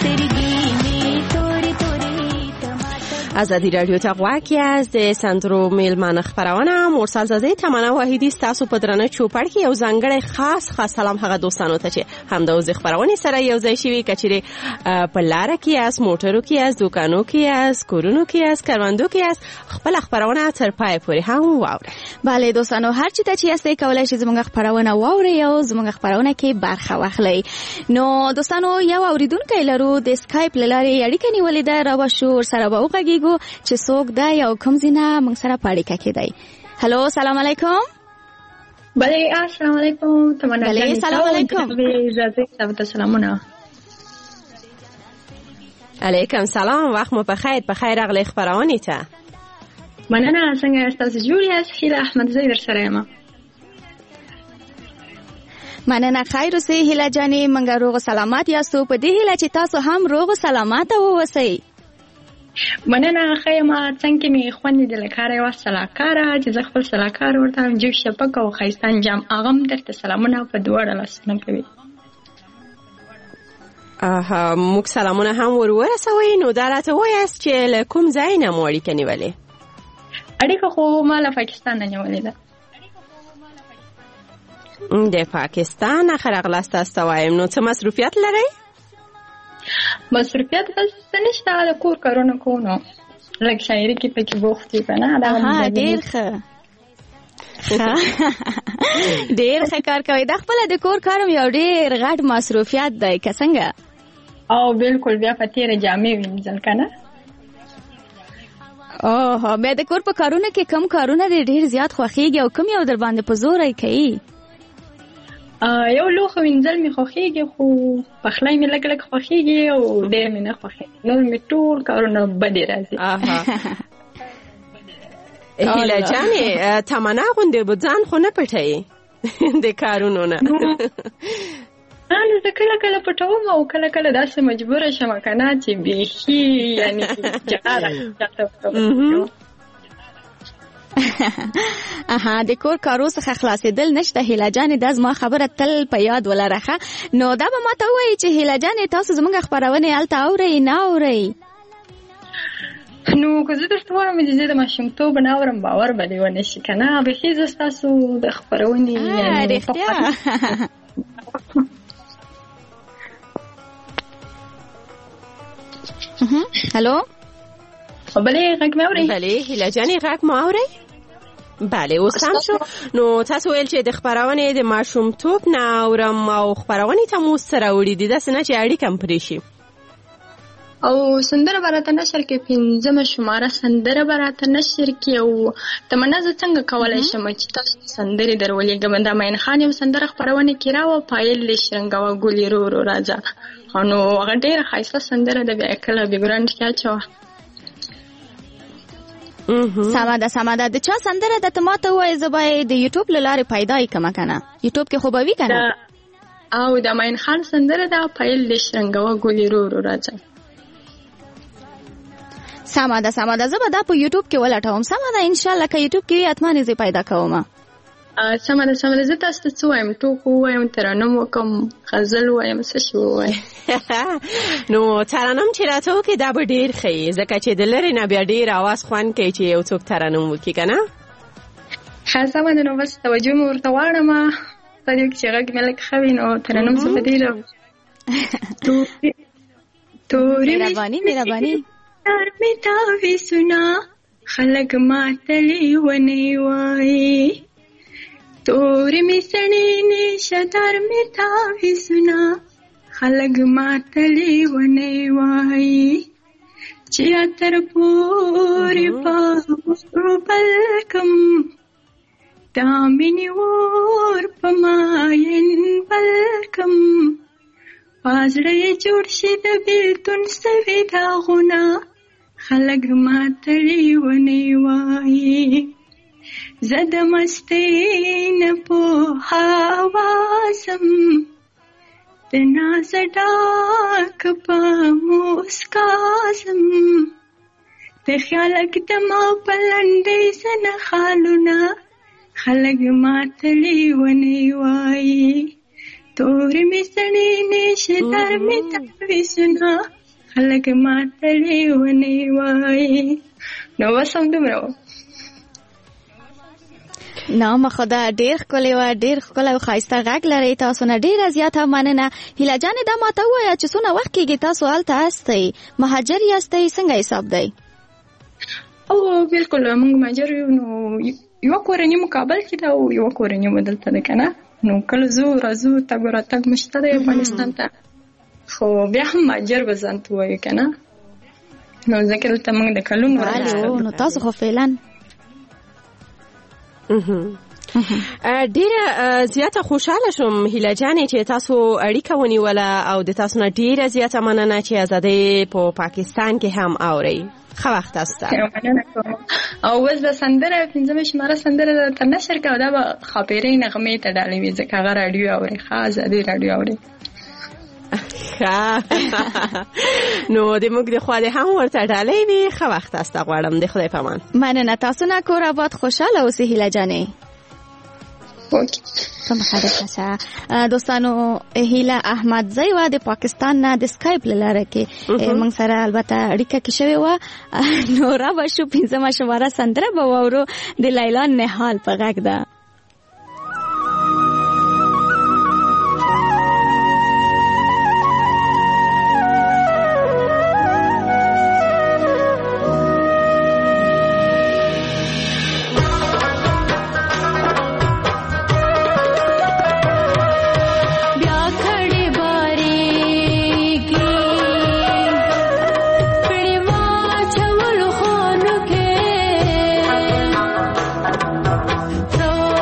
K: سترګې تورې تورې
L: ازادي رادیو ته غواړئ از د سندرو میلمانه خبرونه مرسل زاده تمنا وحیدی ستاسو په درنه چوپړ کې یو ځانګړی خاص سلام هغه دوستانو ته چې همدا اوس خبرونه سره یو ځای شوي کچېره په لار کې از موټرو کې از دکانو کې از کورونو کې از کاروندو کې از خپل خبرونه تر پای پورې هم واورئ.
J: بله دوستانو هر چی ته چې یاستئ کولای شئ زموږ خبرونه واورئ او زموږ خبرونه کې برخه واخلئ. نو دوستانو یو اوریدونکو لرو د اسکایپ لارې اړیکه نیولې ده را وشو سره به وغږیږو چې څوک ده یا کوم ځینه موږ سره په اړیکه کې دی. هلو السلام علیکم.
N: بله السلام علیکم. تمنا
J: بله السلام علیکم.
N: اجازه تاسو سلامونه.
L: علیکم سلام وخت مو بخیر اغلی خبرونه ته.
N: مننه څنګه تاسو جوړ یاست؟ هیله احمد زوی در سره یم.
J: مننه خیر اوسئ هیله جانې منګه روغ سلامات یاستو په دې هیله چې تاسو هم روغ سلامات اوسئ.
N: مننه خیمه څنګه می خوندې د لکاره یو سلاکاره چې زه خپل سلاکار ورته هم جو شپک او خیستان جام اغم درته سلامونه په دوړه لاسنه کوي.
L: موږ سلامونه هم ورسوي. نو دا راته وایاست چې له کوم ځای نه مو اړیکه نیولې؟
N: اړیکه خو ما له پاکستان نه نیولې ده.
L: د پاکستان اخر اغلاست تاسو وایم. نو څه مصروفیت لرئ؟
N: مصروفیت بس نشته د کور کارونه کوو لږ شاعري کې پکې بوخت یم کنه.
J: ډېر ښه ډېر ښه کار کوئ. دا خپله د کور کار یو ډېر غټ مصروفیت دی که څنګه؟
N: او بالکل بیا په تېره جامې وینځل کنه.
J: اوه بیا د کور په کارونه کې کم کارونه دې ډېر زیات خوښېږي او کم یو در باندې په زوری کوي؟
N: یو لوښه وینځل مې خوښېږي خو پخلی مې لږ خوښېږي او ډېر مې نه خوښېږي. نور مې ټول کارونه بدې راځي.
L: هیله جانې تمنا غوندې به ځان خو نه پټوي د کارونو نه؟
N: نو زه کله کله پټوم او کله کله داسې مجبوره شم کنه چې بیخي یعنی جګړه
J: د کور کارو څخه خلاصېدل نشته. هیله جانې دا زما خبره تل په یاد ولره. نو دا به ماته ووایي چې هیله جانې تاسو زموږ خپرونې هلته اورئ نه اورئ؟
N: نو که زه درته وایم چې زه د ماشومتوب نه اورم باور به دې ونه شي کنه. بیخي زه ستاسو د خپرونې
J: رښتیا هلو
N: بله غږ مې اورئ؟
L: بله هیله جانې غږ مو اورئ؟ بله اوس هم شو. نو تاسو ویل چې د خپرونې د ماشومتوب نه اورم او خپرونې ته مو سره وړي دي داسې نه چې اړیکه م پرې شي؟
N: او سندره براته نشر کې 5مه شماره سندره براته نشر کې او تمنا زه څنګه کولای شم چې تاسو سندري درولېږم د ماین خان یو سندره خبرونه کې راو پایل لشرنګوا ګولې رو راځه نو هغه ډېر ښایسته سندره د بیا کله بیګراند کې اچو
J: سماده د چا سندره د تماته وای زبای د یوټیوب لاره پیدا کما کنه یوټیوب کې خوبوي کنه
N: او د ماین خان سندره د پایل لشرنګوا ګولې رو راځه
J: سماده زه به دا په یوټیوب کې ولټوم سماده ان شاء الله که یوټیوب کې اتمانه زی پیدا کوم
N: سماده زه تاسو ته څه وایم ټوکو وایم ترانم وکم غزل وایم څه شو وایم
L: نو ترانم چې راته وکي دا به ډیر ښه ځکه چې د لری نه بیا ډیر आवाज خوان کوي چې یو څوک ترانم وکي کنه
N: سماده نو بس توجه مو ورته واړم په دې کې چې غږ ملک خوي نو ترانم څه بدیلو توري
J: مهرباني
N: در می تاوی سنا خلق ماتلی ونی وای توری می سنی نیشه در می تاوی سنا خلق ماتلی ونی وای چیا تر پوری پاور بلکم دامنی ور پماین بلکم پازړې جوړ شي د بیلتون سوي داغونه خلق ماتړي ونی وای زد مستی نه په حواسم د ناز ډاک په مسکاسم د خیال کتما پلندې سن خالونه خلق ماتړي ونی وای توری می سنی نیشه در می تاوی سنا خلق ماتلی ونی وای نو وسم دومره
J: نام خدا ډیر ښکلی و ډیر ښکلی او ښایسته غږ لري تاسو نه ډیره زیاته مننه هیله جانې دا ماته ووایه چې څونه وخت کېږي تاسو هلته هستئ مهاجر یاستئ څنګه حساب دی
N: او بالکل موږ مهاجر یو نو یوه کورنۍ مو کابل کې ده او یوه کورنۍ مو دلته ده که نه نو کله زو راځو تګ راتګ مشته دی افغانستان ته خو بیا هم مهاجر به ځان ته وایو که نه نو ځکه دلته موږ د کلونو
J: نو تاسو خو فعلا
L: ډیره زیاته خوشاله شوم هیله جانې چې تاسو اړیکه ونیوله او د تاسو نه ډیره زیاته مننه چې ازادي په پاکستان کې هم اورئ ښه وخت تاسو ته
N: او اوس به سندره 5مه شماره سندره درته نشر کوو دا به خاپیرۍ نغمې ته ډالۍ وي ځکه هغه راډیو اوري ښه ازادي راډیو اوري
L: نو د موږ د خوا د هم ورته ډالۍ وي ښه وخت تاسو ته غواړم د خدای په امان
J: مننه تاسو نه کور آباد خوشحاله اوسئ هیله جانې دوستانو هیله احمدزی و د پاکستان نه د سکایپ لاره کې موږ سره البته اړیکه کې شوی و نو را به شو 5مه شماره سندره به واورو د لیلا نهال په غږ ده
K: So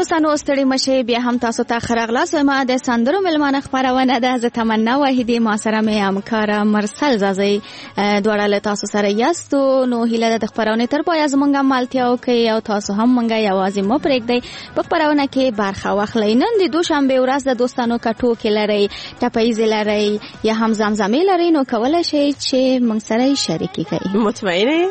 J: دوستانو ستړي مشه بیا هم تاسو ته خراغلاس ما د سندرو ملمانه خبرونه ده ز تمنا واحدی ما سره مې همکار مرسل زازي دواړه له تاسو سره یاستو نو هیله د خبرونه تر پای زمونږه مالتیاو کوي او تاسو هم مونږه یوازې مو پرېږدئ په خبرونه کې برخه واخلئ. نن د دوشنبه ورځ د دوستانو کټو کې لري ټپایز لري یا هم زمزمه لري نو کولای شئ چې مونږ سره شریکي کړئ.
L: مطمئنه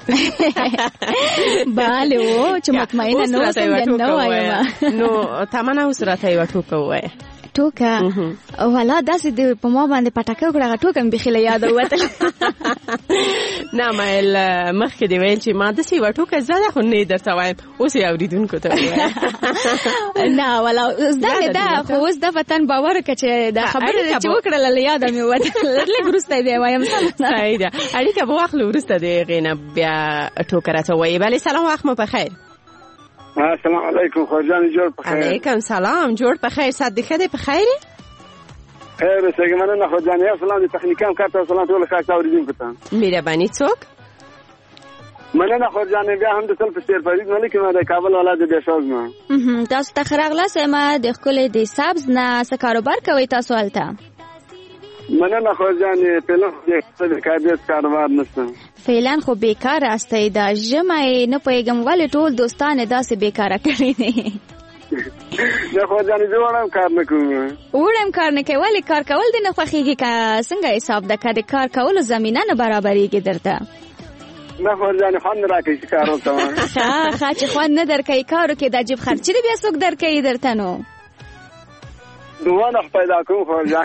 J: bale wo چې مطمئنه نو څنګه نو وایم
L: نو تمنا وسراته یو ټوکه وای
J: ټوکه ولا داسې د په ما باندې پټاکه وکړه ټوکه مې بخیله یاد وته
L: نه مېل مخکې دی ویل چې ما داسې یو ټوکه زده خو نه درته وایم اوس یې اوریدونکو ته وایم
J: نه ولا زده دا خو اوس د وطن باور کچې دا خبره چې وکړه یاد مې وته لږ ورسته دی وایم
L: صحیح ده اړیکه به واخلو ورسته دی غینه بیا ټوکه راته وایي بله سلام وخت مو بخیر.
M: السلام علیکم خوجان جوړ په خیر.
L: علیکم سلام جوړ په خیر صد خدای په خیر.
M: خیر څنګه مننه خوجان یا سلام د تخنیکام کارته سلام ټول خاص اوریدونکو ته.
L: مهرباني څوک؟
M: مننه خوجان بیا هم د تل په سیر فرید ملک ما د کابل ولایت د بشاز ما.
J: تاسو ته خراغلاس ما د خپل د سبز نه څه کاروبار کوي تاسو الته؟
M: مننه خوجان فعلا د کاریت کاروبار نشته.
J: فعلا خو بیکار استای دا جمعه نه پیغام ول ټول دوستان داسې بیکاره کړی نه.
M: نه خوجان جوړم کار نه کوم.
J: وړم کار نه کوي ولی کار کول د نه خوخیږي کا څنګه حساب د کار کول زمينه نه برابرېږي درته.
M: نه خوجان خان راکې کار وکړم.
J: ښه چې خو نه درکې کارو کې د جیب خرچې بیا څوک درکې درته نو.
M: دوانه پیدا کوم خوجان.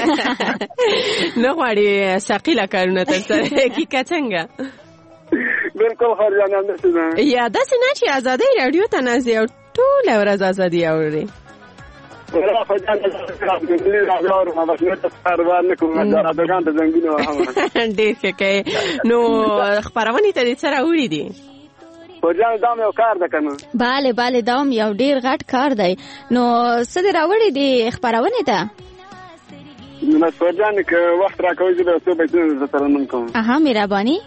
L: نو غواړي ثقيله کارونه ترسره کی کڅنګه.
M: بالکل خوجان هم نشته.
L: یا داسې نه چې ازادي رادیو ته نازي او ټول ورځ ازادي اوري.
M: ولا خوجان د راځو ما بس نه کاروبار نه کوم دا دغه د زنګینو وهم.
L: ډېر ښه کوي. نو خبرونه ته سره وړي دي.
M: خوجان دام یو کار ده کنه.
J: bale دام یو ډیر غټ کار دی. نو څه دی راوړی دی خبرونه ته؟
M: نو خوجان که وخت راکوي زه څه به ترنم کوم.
J: اها مهرباني.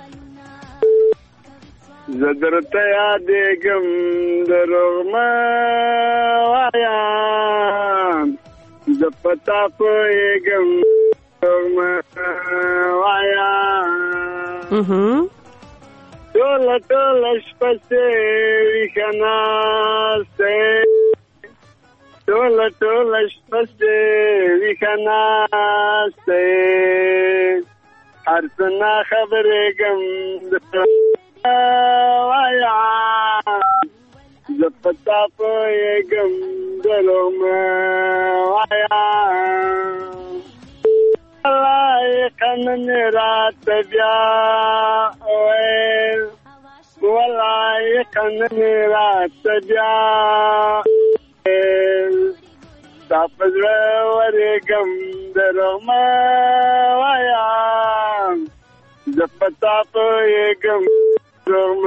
M: زدرته یادګم دروغما وایم ز پتا پېګم دروغما وایم. ټول شپسه ویخناسته ټول شپسه ویخناسته ارسنا خبرې ګم وایا زپتا پېګم دلوم وایا الله قنن رات بیا والله قنن رات بیا تاسو ورګم دلوم وایا زپتا پېګم دلوم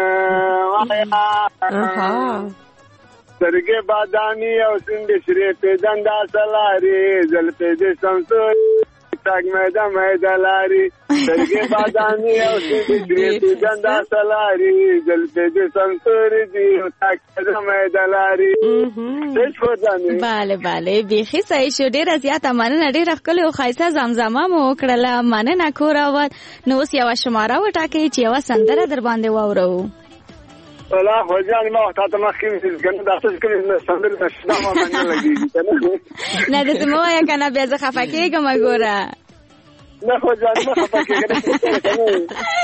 M: وایا سرګه بادامي او سنگ شری په دندا سلاري زل په دې سمسو تاګ مېدا لاري سرګه بادامي او سنگ شری په دندا سلاري زل په دې سمسو دي تاګ مېدا لاري.
J: bale بیخي صحیح شو. ډیره زیاته مننه. ډیره ښکلې او ښایسته زمزمه مو وکړله. مننه کوراوت. نو اوس یوه شماره وټاکئ چې یوه سندره در باندې واورو.
M: ولا خوجان ما وخت ته مخکې څنګه دا څه کوي سندره نشته ما باندې لګي
J: نه د سمویا کنه بیا زه خفه کېږم ګوره.
M: نه خوجان ما خفه کېږم.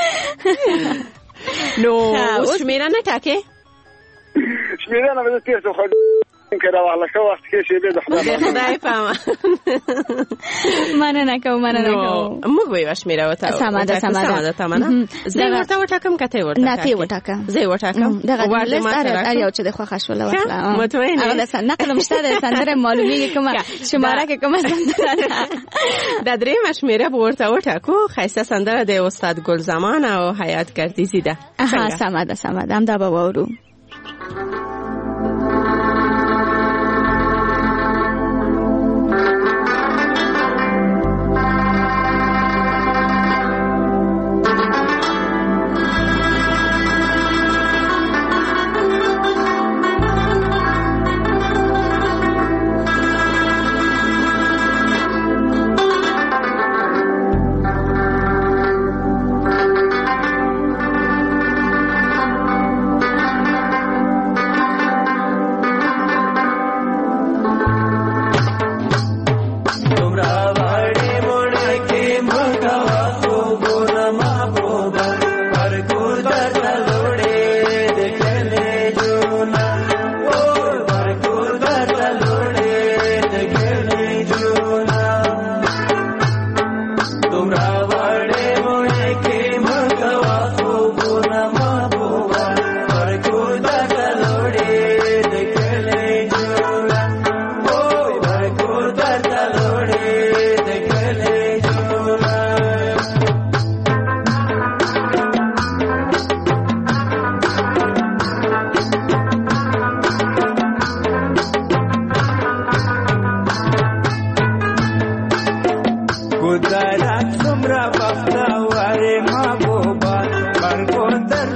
L: نو اوس شمیره نه ټاکې
M: شمیره نه به تاسو خو کړه والا خو وخت کې شی به
L: خدای پامه.
J: مننه کوم
L: موږ وی شمیره وته
J: سماده
L: تمنه زه ورته وټاکم کته ورته
J: نه تی وټاکم
L: زه وټاکم
J: دغه لست یو چې د خو خښوله وکړه
L: مطمئن
J: هغه د نقل مشته د سندره معلومیږي کومه شماره کې کومه سندره
L: د درې مشمیره ورته وټاکو. خاصه سندره د استاد ګل زمان او حیات کردیزی ده.
J: اها سماده هم دا به وورو.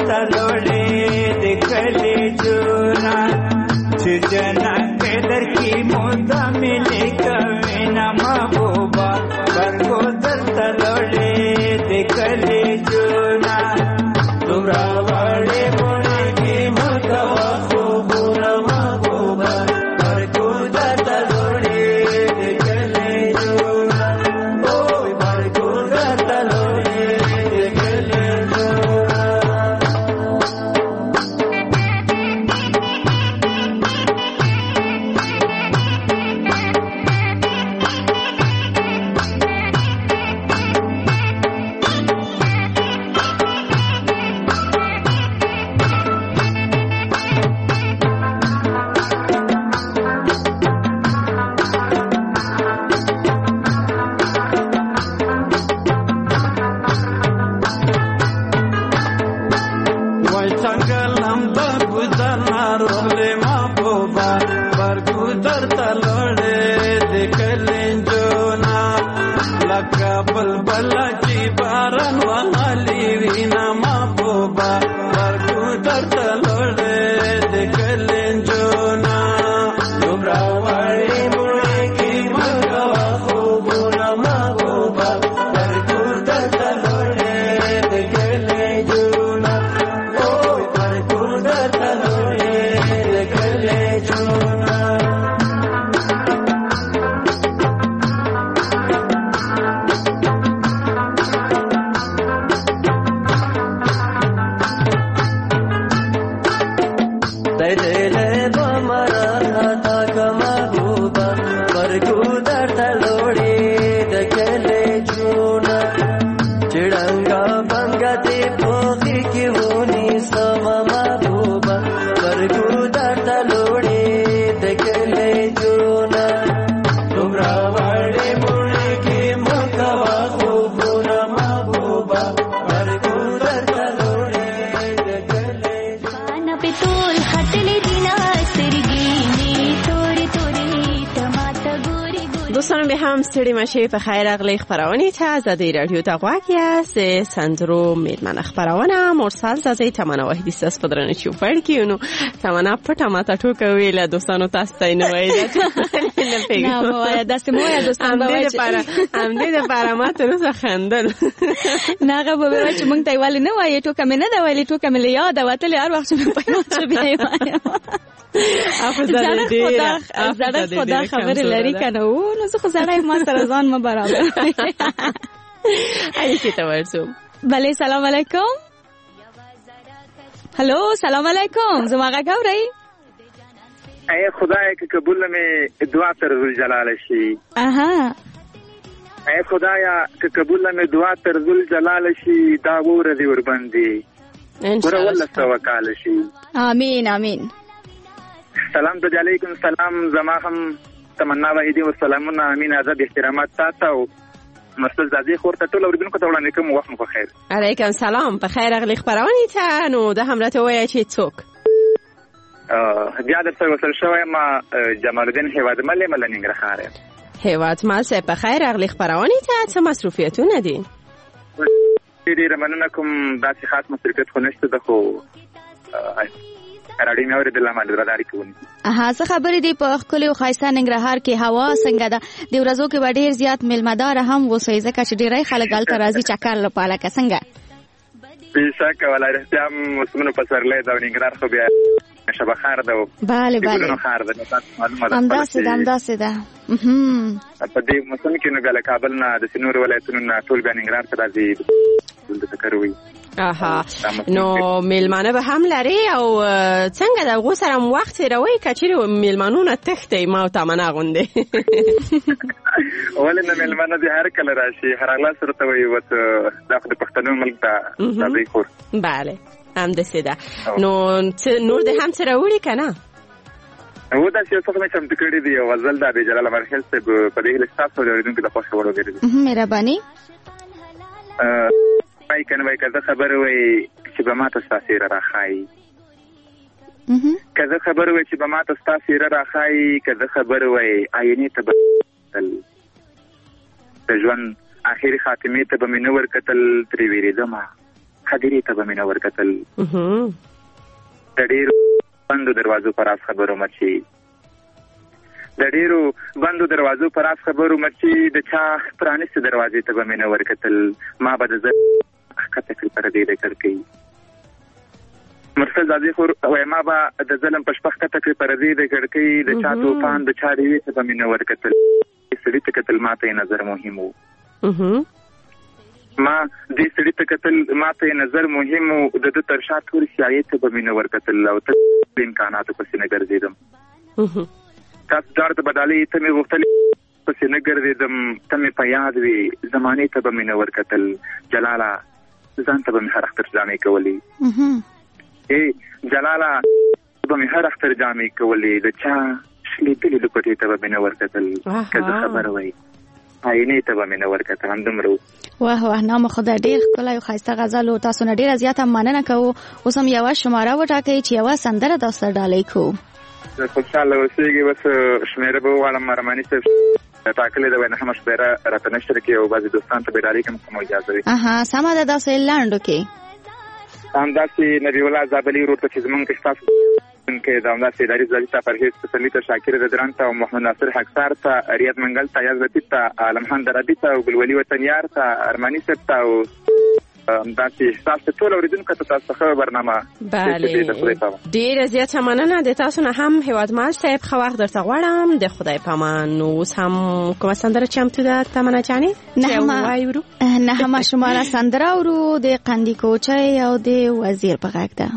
O: تلوړې د کلی جوړه چې جنت درکې مودا ملي کوي نه محبوبه برګو در تلوړې د کلی جوړه دومره وړې بڼکې مودا خوبونه محبوبه برګو در تلوړې د کلی جوړه اوه برګو در تلوړې د کلی
L: دوستان به هم ستړي مشه په خیر اغلی خبرونه ته آزادی رادیو ته غواړی است سندرو میلمن خبرونه مرسل زازی تمنا وحدی ساس پدرنه چو فرقیونو تمنا پټه ماته ټوکه ویله دوستانو تاسو ته نه وایي نه پیګو نه وایي داسې مو یا دوستان به وایي ام دې لپاره ما تر اوسه خندل ناغه به وایي چې مونږ ته وایي نه وایي ټوکه مې نه دا وایي ټوکه مې یاد وتلې هر وخت مې په یاد بیا وایم زړه خدا خبر لري کنه و نو زه خو زړه ما سره ځان ما برابر اې ته ورسو بله سلام علیکم هلو سلام علیکم زما غاوري
P: اے خدای که قبول مې دعا تر ذل جلال شي
L: اها
P: اے خدایا که قبول مې دعا تر ذل جلال شي دا وره دی ور باندې ان شاء الله توکل شي
L: امين امين
P: سلام علیکم سلام زما هم تمنا وحیدی و سلامونه امین ادب احترامات تاسو مرسل زادی خورته ټول اوریدونکو ته وړاندې کوم وخت مو خیر
L: علیکم سلام په خیر اغلی خبرونه ته نو د هم راته وایي چې څوک
P: بیا درته وصل شوی ما جمال الدین هیواد ملي ملنګرخاره
L: هیواد مال سه په خیر اغلی خبرونه ته څه مصروفیتونه دي
P: ډیره مننه کوم داسې خاص مصروفیت خو نشته ده خو راډیو مې اورېدله ما لراداري کوونکی
J: څه خبرې دي په ښکلي او ښایسته ننګرهار کې هوا څنګه ده د ورځو کې به ډېر زیات میلمهداره هم اوسئ ځکه چې ډېری خلک هلته راځي چکر لپاره که څنګه
P: بېشکه والله رښتیا هم موسمونو پسرلی ده او ننګرهار خو بیا شبخار ده
J: بله بله همداسې ده همداسې ده
P: په دې موسم کې نو بیا له کابل نه د نورو ولایتونو نه ټول بیا ننګرهار ته راځي دلته چکر وي
L: اها نو میلمانه به هم لري او څنګه د هغو سره وخت تېروئ که چېرې میلمانونه تښتئ ما او تمنا غوندې
P: ولې نه میلمانه دې هر کله راشي هر اغلاس ورته وایي اوس دا خو د پښتنو ملک ته راځئ خور
L: بله همداسې ده نو نور دې هم سره وړي که نه
P: و داسې یو څه مې چمتو کړي دي یو غزل ده د جلال مرخیل صاحب په دې هیله ستاسو د اورېدونکو د خوښې وړ وګرځي
J: مهرباني
P: وای کنه وای که زه خبر وای چې به ما ته ستا څېره راښایي که زه خبر وای چې به ما ته ستا څېره راښایي که زه خبر وای آینې ته به کتل د ژوند آخري خاتمې ته به مې نه ورکتل ترې وېرېدمه هدیرې ته به مې نه ورکتل. د ډېرو بندو دروازو په راز خبرو مرچي د چا پرانیستې دروازې ته به مې نه ورکتل. ما به د زر ښکته کړي پردې د کړکۍ. مرسل زادې خور وایي ما به د ظلم په شپه ښکته کړي پردې د کړکۍ. د چا توپان د چا ډیوې ته به مې نه ورکتل. سړي ته کتل ما ته یې نظر مهم و. د ده تر شا تورې سیارې ته به مې نه ورکتل او ته د امکاناتو پسې نه ګرځېدم. تاسو دواړه د بدالۍ ته مې غوښتلې پسې نه ګرځېدم. ته مې په یاد وې زمانې ته به مې نه ورکتل. جلاله ځان ته به مې هر اختر جامې کولې. جلاله به مې هر اختر جامې کولې. د چا شلېدلې لوپټې ته به مې نه ورکتل. که زه خبره وای آینې ته به مې نه ورکتل. همدومره
J: واه واه نامه خو دا ډېر ښکلی او ښایسته غزل و. تاسو نه ډېره زیاته مننه کوو. اوس هم یوه شماره وټاکئ چې یوه سندره تاسو ته ډالۍ کوو.
P: خوشحاله اوسېږي. بس شمېره به وغواړم ارماني صاحب ټاکلې ده وایي نهمه شمېره راته نشر کړي او بعضې دوستانو ته به ډالۍ کړم که مو اجازه وي.
J: سمه ده. داسې لنډو کې
P: همداسې نبي الله زابلي ورور ته چې زمونږ ستاسو کې د همداسې اداري زالي ته پرهیز پسرلي ته شاکر ددران ته او محمد ناصر حقسار ته ریاض منګل ته یاز لطیف ته عالمخان درابي ته او ګلولي وطنیار ته ارماني صاحب ته او همداسې ستاسو ټول اورېدونکو ته تاسو ښه برنامه.
L: ډېره زیاته مننه د تاسو نه هم هیوادمل صاحب. ښه وخت درته غواړم. د خدای په امان. اوس هم کومه سندره چمتو ده تمنا جانې؟ نهمه
J: شماره سندره اورو د قندي کوچۍ او د وزیر په غږ ده.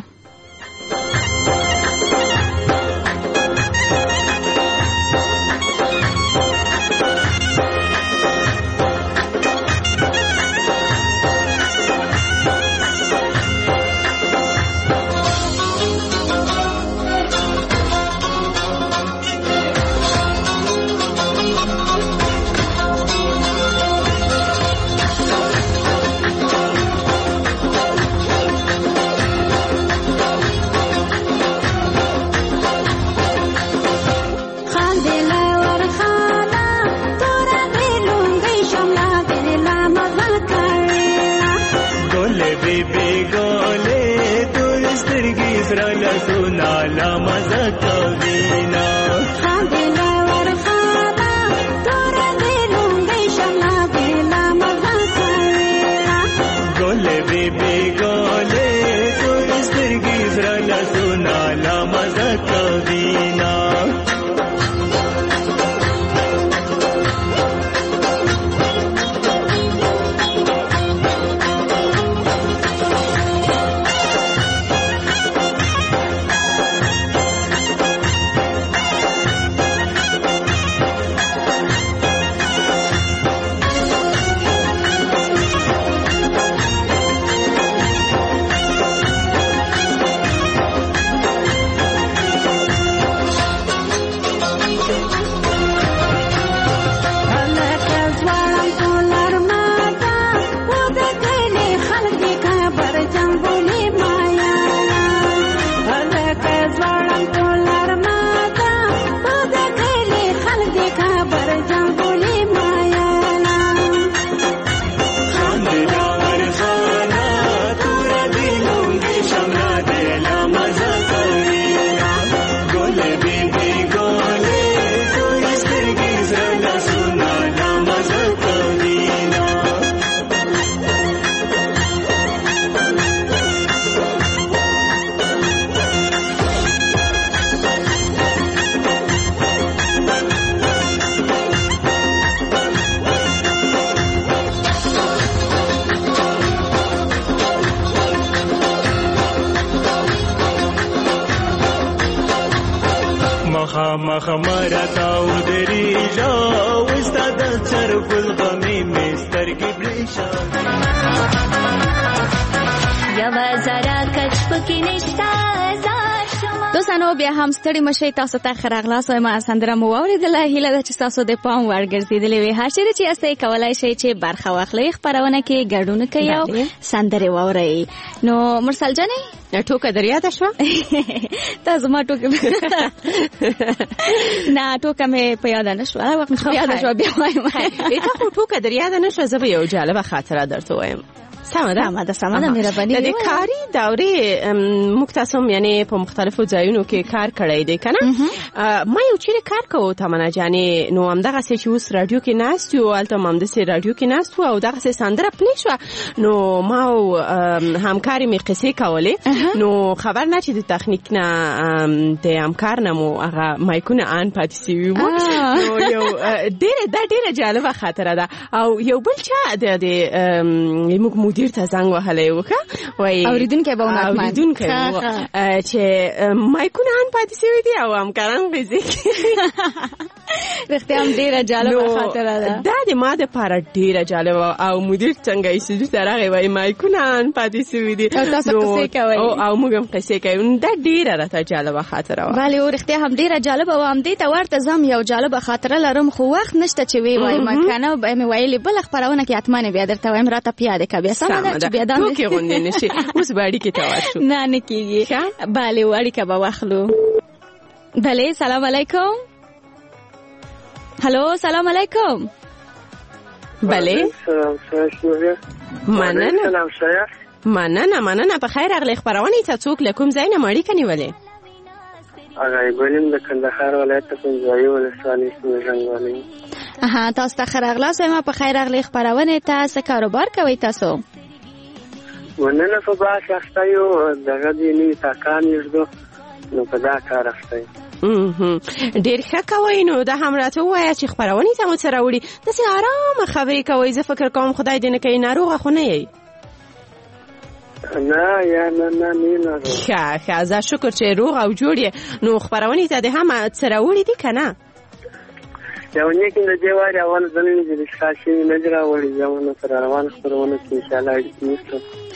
O: مخمره تاو دریجا وستا د چرګ الغمي مستر کې بریشا
J: یا زرا کچ پکې نشتا دوستانو بیا هم ستړي مشي تاسو ته خراغلاس ما سندره مو اوریدله هیله ده چې تاسو د پام ورګرځیدلې وي هر چیرې چې اسې کولای شي چې برخه واخلې خبرونه کې ګډون کوي او سندره ووري نو مرسل جانې
L: ټوکه دریا ده شو
J: تاسو ما ټوکه نه ټوکه مې په یاد نه شو وخت په یاد شو بیا وایم
L: ته ټوکه دریا ده نشو زه به یو جالبه خاطره درته وایم سمه ده
J: مهرباني
L: د کاری دورې موږ تاسو یعنی په مختلفو ځایونو کې کار کړی دی کنه ما یو چیرې کار کوو تمنا جانې نو همدغه چې اوس رادیو کې ناست یو الته همدغه رادیو کې ناست او دغه سندره پلی شو نو ما همکاري می قصې کولې نو خبر نه چې د تخنیک نه د همکار نه مو هغه مایکونه ان پاتې سوي وو نو یو ډېره جالبه خاطره ده او یو بل چا د موږ مدیر ته زنګ وهلی وکړه وایي
J: اورېدونکی به
L: اورېدونکی چې مایکونه ان پاتې سوي دي او همکاران قصې
J: رښتیا هم ډېره جالبه خاطره ده
L: دا د ما دپاره ډېره جالبه او مدیر څنګه ایسیجو ته راغی وایي مایکونه ان پاتې سوي دي
J: او تاسو قصې کوئ
L: او موږ هم قصې کوو دا ډېره راته جالبه خاطره وه
J: بلې او رښتیا هم ډېره جالبه وه همدې ته ورته زه یو جالبه خاطره لرم خو وخت نشته چې ویې وایم کنه به مې ویلې بله خپرونه کې حتما بیا درته وایم راته پیاده که بیا سمه ده چې بیا دا
L: ټوکې غوندې نه شي اوس به اړیکې ته ورشو
J: نه کېږي بلې اړیکه به واخلو بلې سلام علیکم هلو سلام علیکم
L: بلې مننه په خیر راغلی خپرونې ته څوک له کوم ځای نه مو اړیکه نیولې
Q: اغای ګلیم د کندهار ولایت پنځوایي ولسوالۍ څخه
J: تاسو ته ښه راغلاست وایم په خیر راغلی خپرونې ته څه کاروبار کوئ تاسو
Q: مننه په باغ اخته یو دغه دې نوي تاکان یږدو نو په دا کار اخته یو
L: ډېر ښه کوئ نو دا هم راته ووایه چې خپرونې ته مو څه راوړي داسې ارامه خبرې کوئ زه فکر کوم خدای دې نه کوي ناروغه خو نه یئ
Q: نه یا نه
L: ښه زه شکر چې روغ او جوړ یې نو خپرونې ته دې هم څه راوړي دي که نه
Q: یو نیک د دې وارې اول ځلې چې د ښکار شوي نه دي راوړي یا ونه په روانه خپرونه کې انشاءالله اړیکې نیسو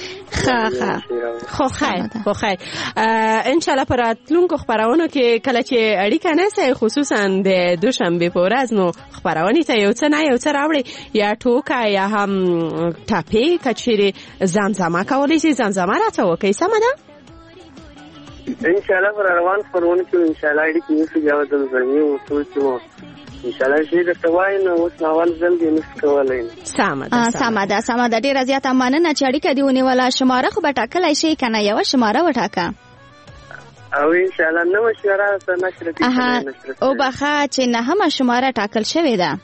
L: خو خیر انشاءالله په راتلونکو خپرونو کې کله چې اړیکه نسئ خصوصا د دوشنبې په ورځ نو خپرونې ته یو څه راوړئ یا ټوکه یا هم ټاپې که چیرې زمزمه کولی شئ زمزمه راته وکئ سمه ده
Q: انشاءالله پر روان خپرونو کې انشاءالله اړیکې نیسو بیا به زمزمې وټول چې مو انشاءالله شي درته وایي نو اوس اول ځل دې نشو کولی
J: سمه ده ډېره زیاته مننه چې اړیکه دې ونیوله شماره خو به ټاکلی شئ که نه یوه شماره وټاکه
Q: او انشاءالله نوه شماره نشرتي
J: او بخه چې نهمه شماره ټاکل شوې ده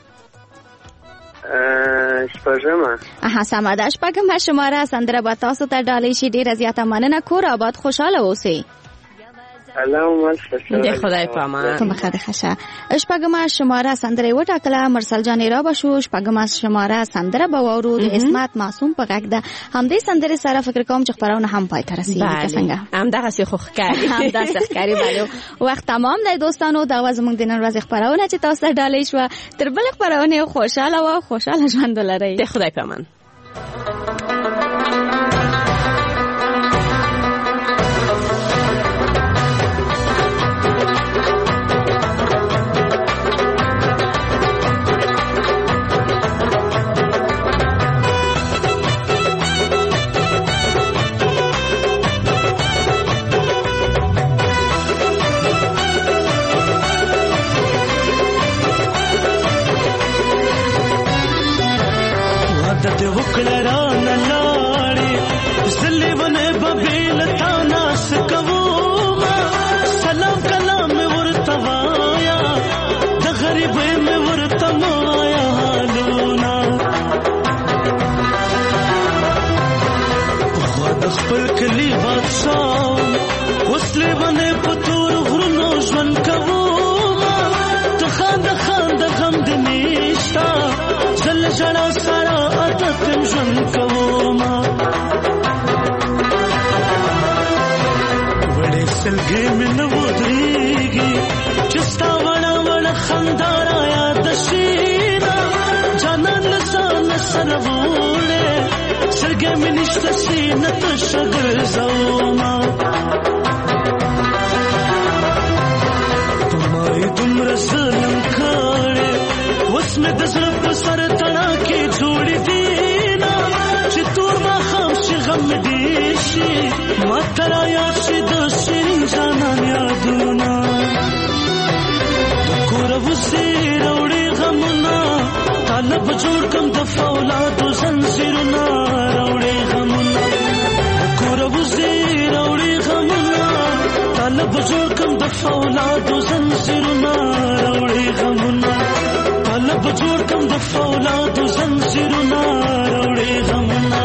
Q: شپږمه
J: سمه ده شپږمه شماره سندره به تاسو ته ډالۍ شي ډېره زیاته مننه کور آباد خوشحاله اوسئ
Q: اللهم
L: د خدای په امان
J: ته بخیر ښه شپږمه شماره سندره یې وټاکله مرسل جانې را به شو شپږمه شماره سندره به واورو د اسمت معصوم په غږ ده همدې سندرې سره فکر کوم چې خپرونه هم پای ته رسېږي که څنګه
L: همدغسې خو ښکاري
J: همداسې ښکاري بله وخت تمام دی دوستانو دا وه زموږ د نن ورځې خپرونه چې تاسو ته ډالۍ شوه تر بلې خپرونې خوشحاله وه خوشحاله ژوند ولرئ
L: د خدای په امان
O: خپل کلی بادشاہ وسلې باندې پتور غرونو ژوند کوو ته خاند غم دې نشتا زل جنا سره عادت ژوند کوو وړې سلګې مې نه ودرېږي چې ستا وړه خندارا یاد شي جانان لسان سره وړې سلګې مې نشته سینه ته شګر زوما تمای دومره ظلم کړې اوس مې د زړه په سر تڼاکې جوړې دي چې تور ماښام شي غم دې شي ما ته رایاد شي د شیرین جانان یادونه د کوره وسې راوړې غمونه طالب جوړ کم د فولادو زنځیرونه راوړې روزي راوړي غمونه طالب جوړ کم د فولادو زنجیرونه راوړي غمونه طالب جوړ کم د فولادو زنجیرونه راوړي غمونه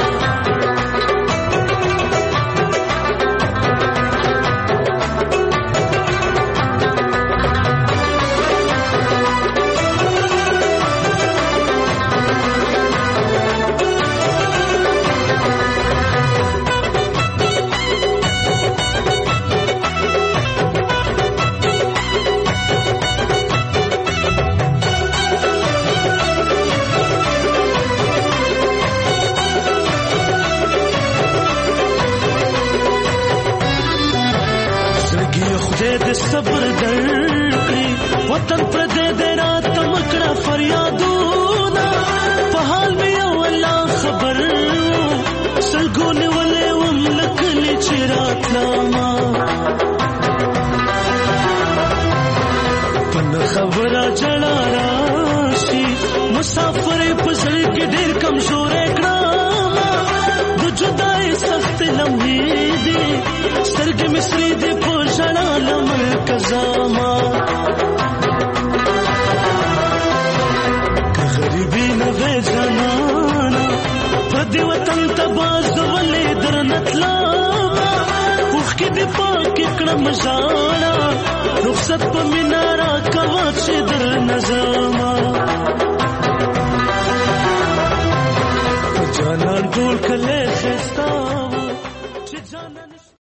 O: صبر درکړي وطن پر دې رات مکړه فریادونه په حال مې یو الله خبر سلګونه ولې وملکلي چې راتلما پن خبره جړا راشي مسافر په زړه کې ډېر کمزور کړه د جدای سخت لمحې دي سترګې مصری دي په ژړا لمر کزاما که غریبی نه وې زنانا په دې وطن ته باز ولې درنتلاما اوښ کې دې پاکې کړم ژاړه رخصت په مینا راکوه چې در نظاما جانان ټول کله ښایسته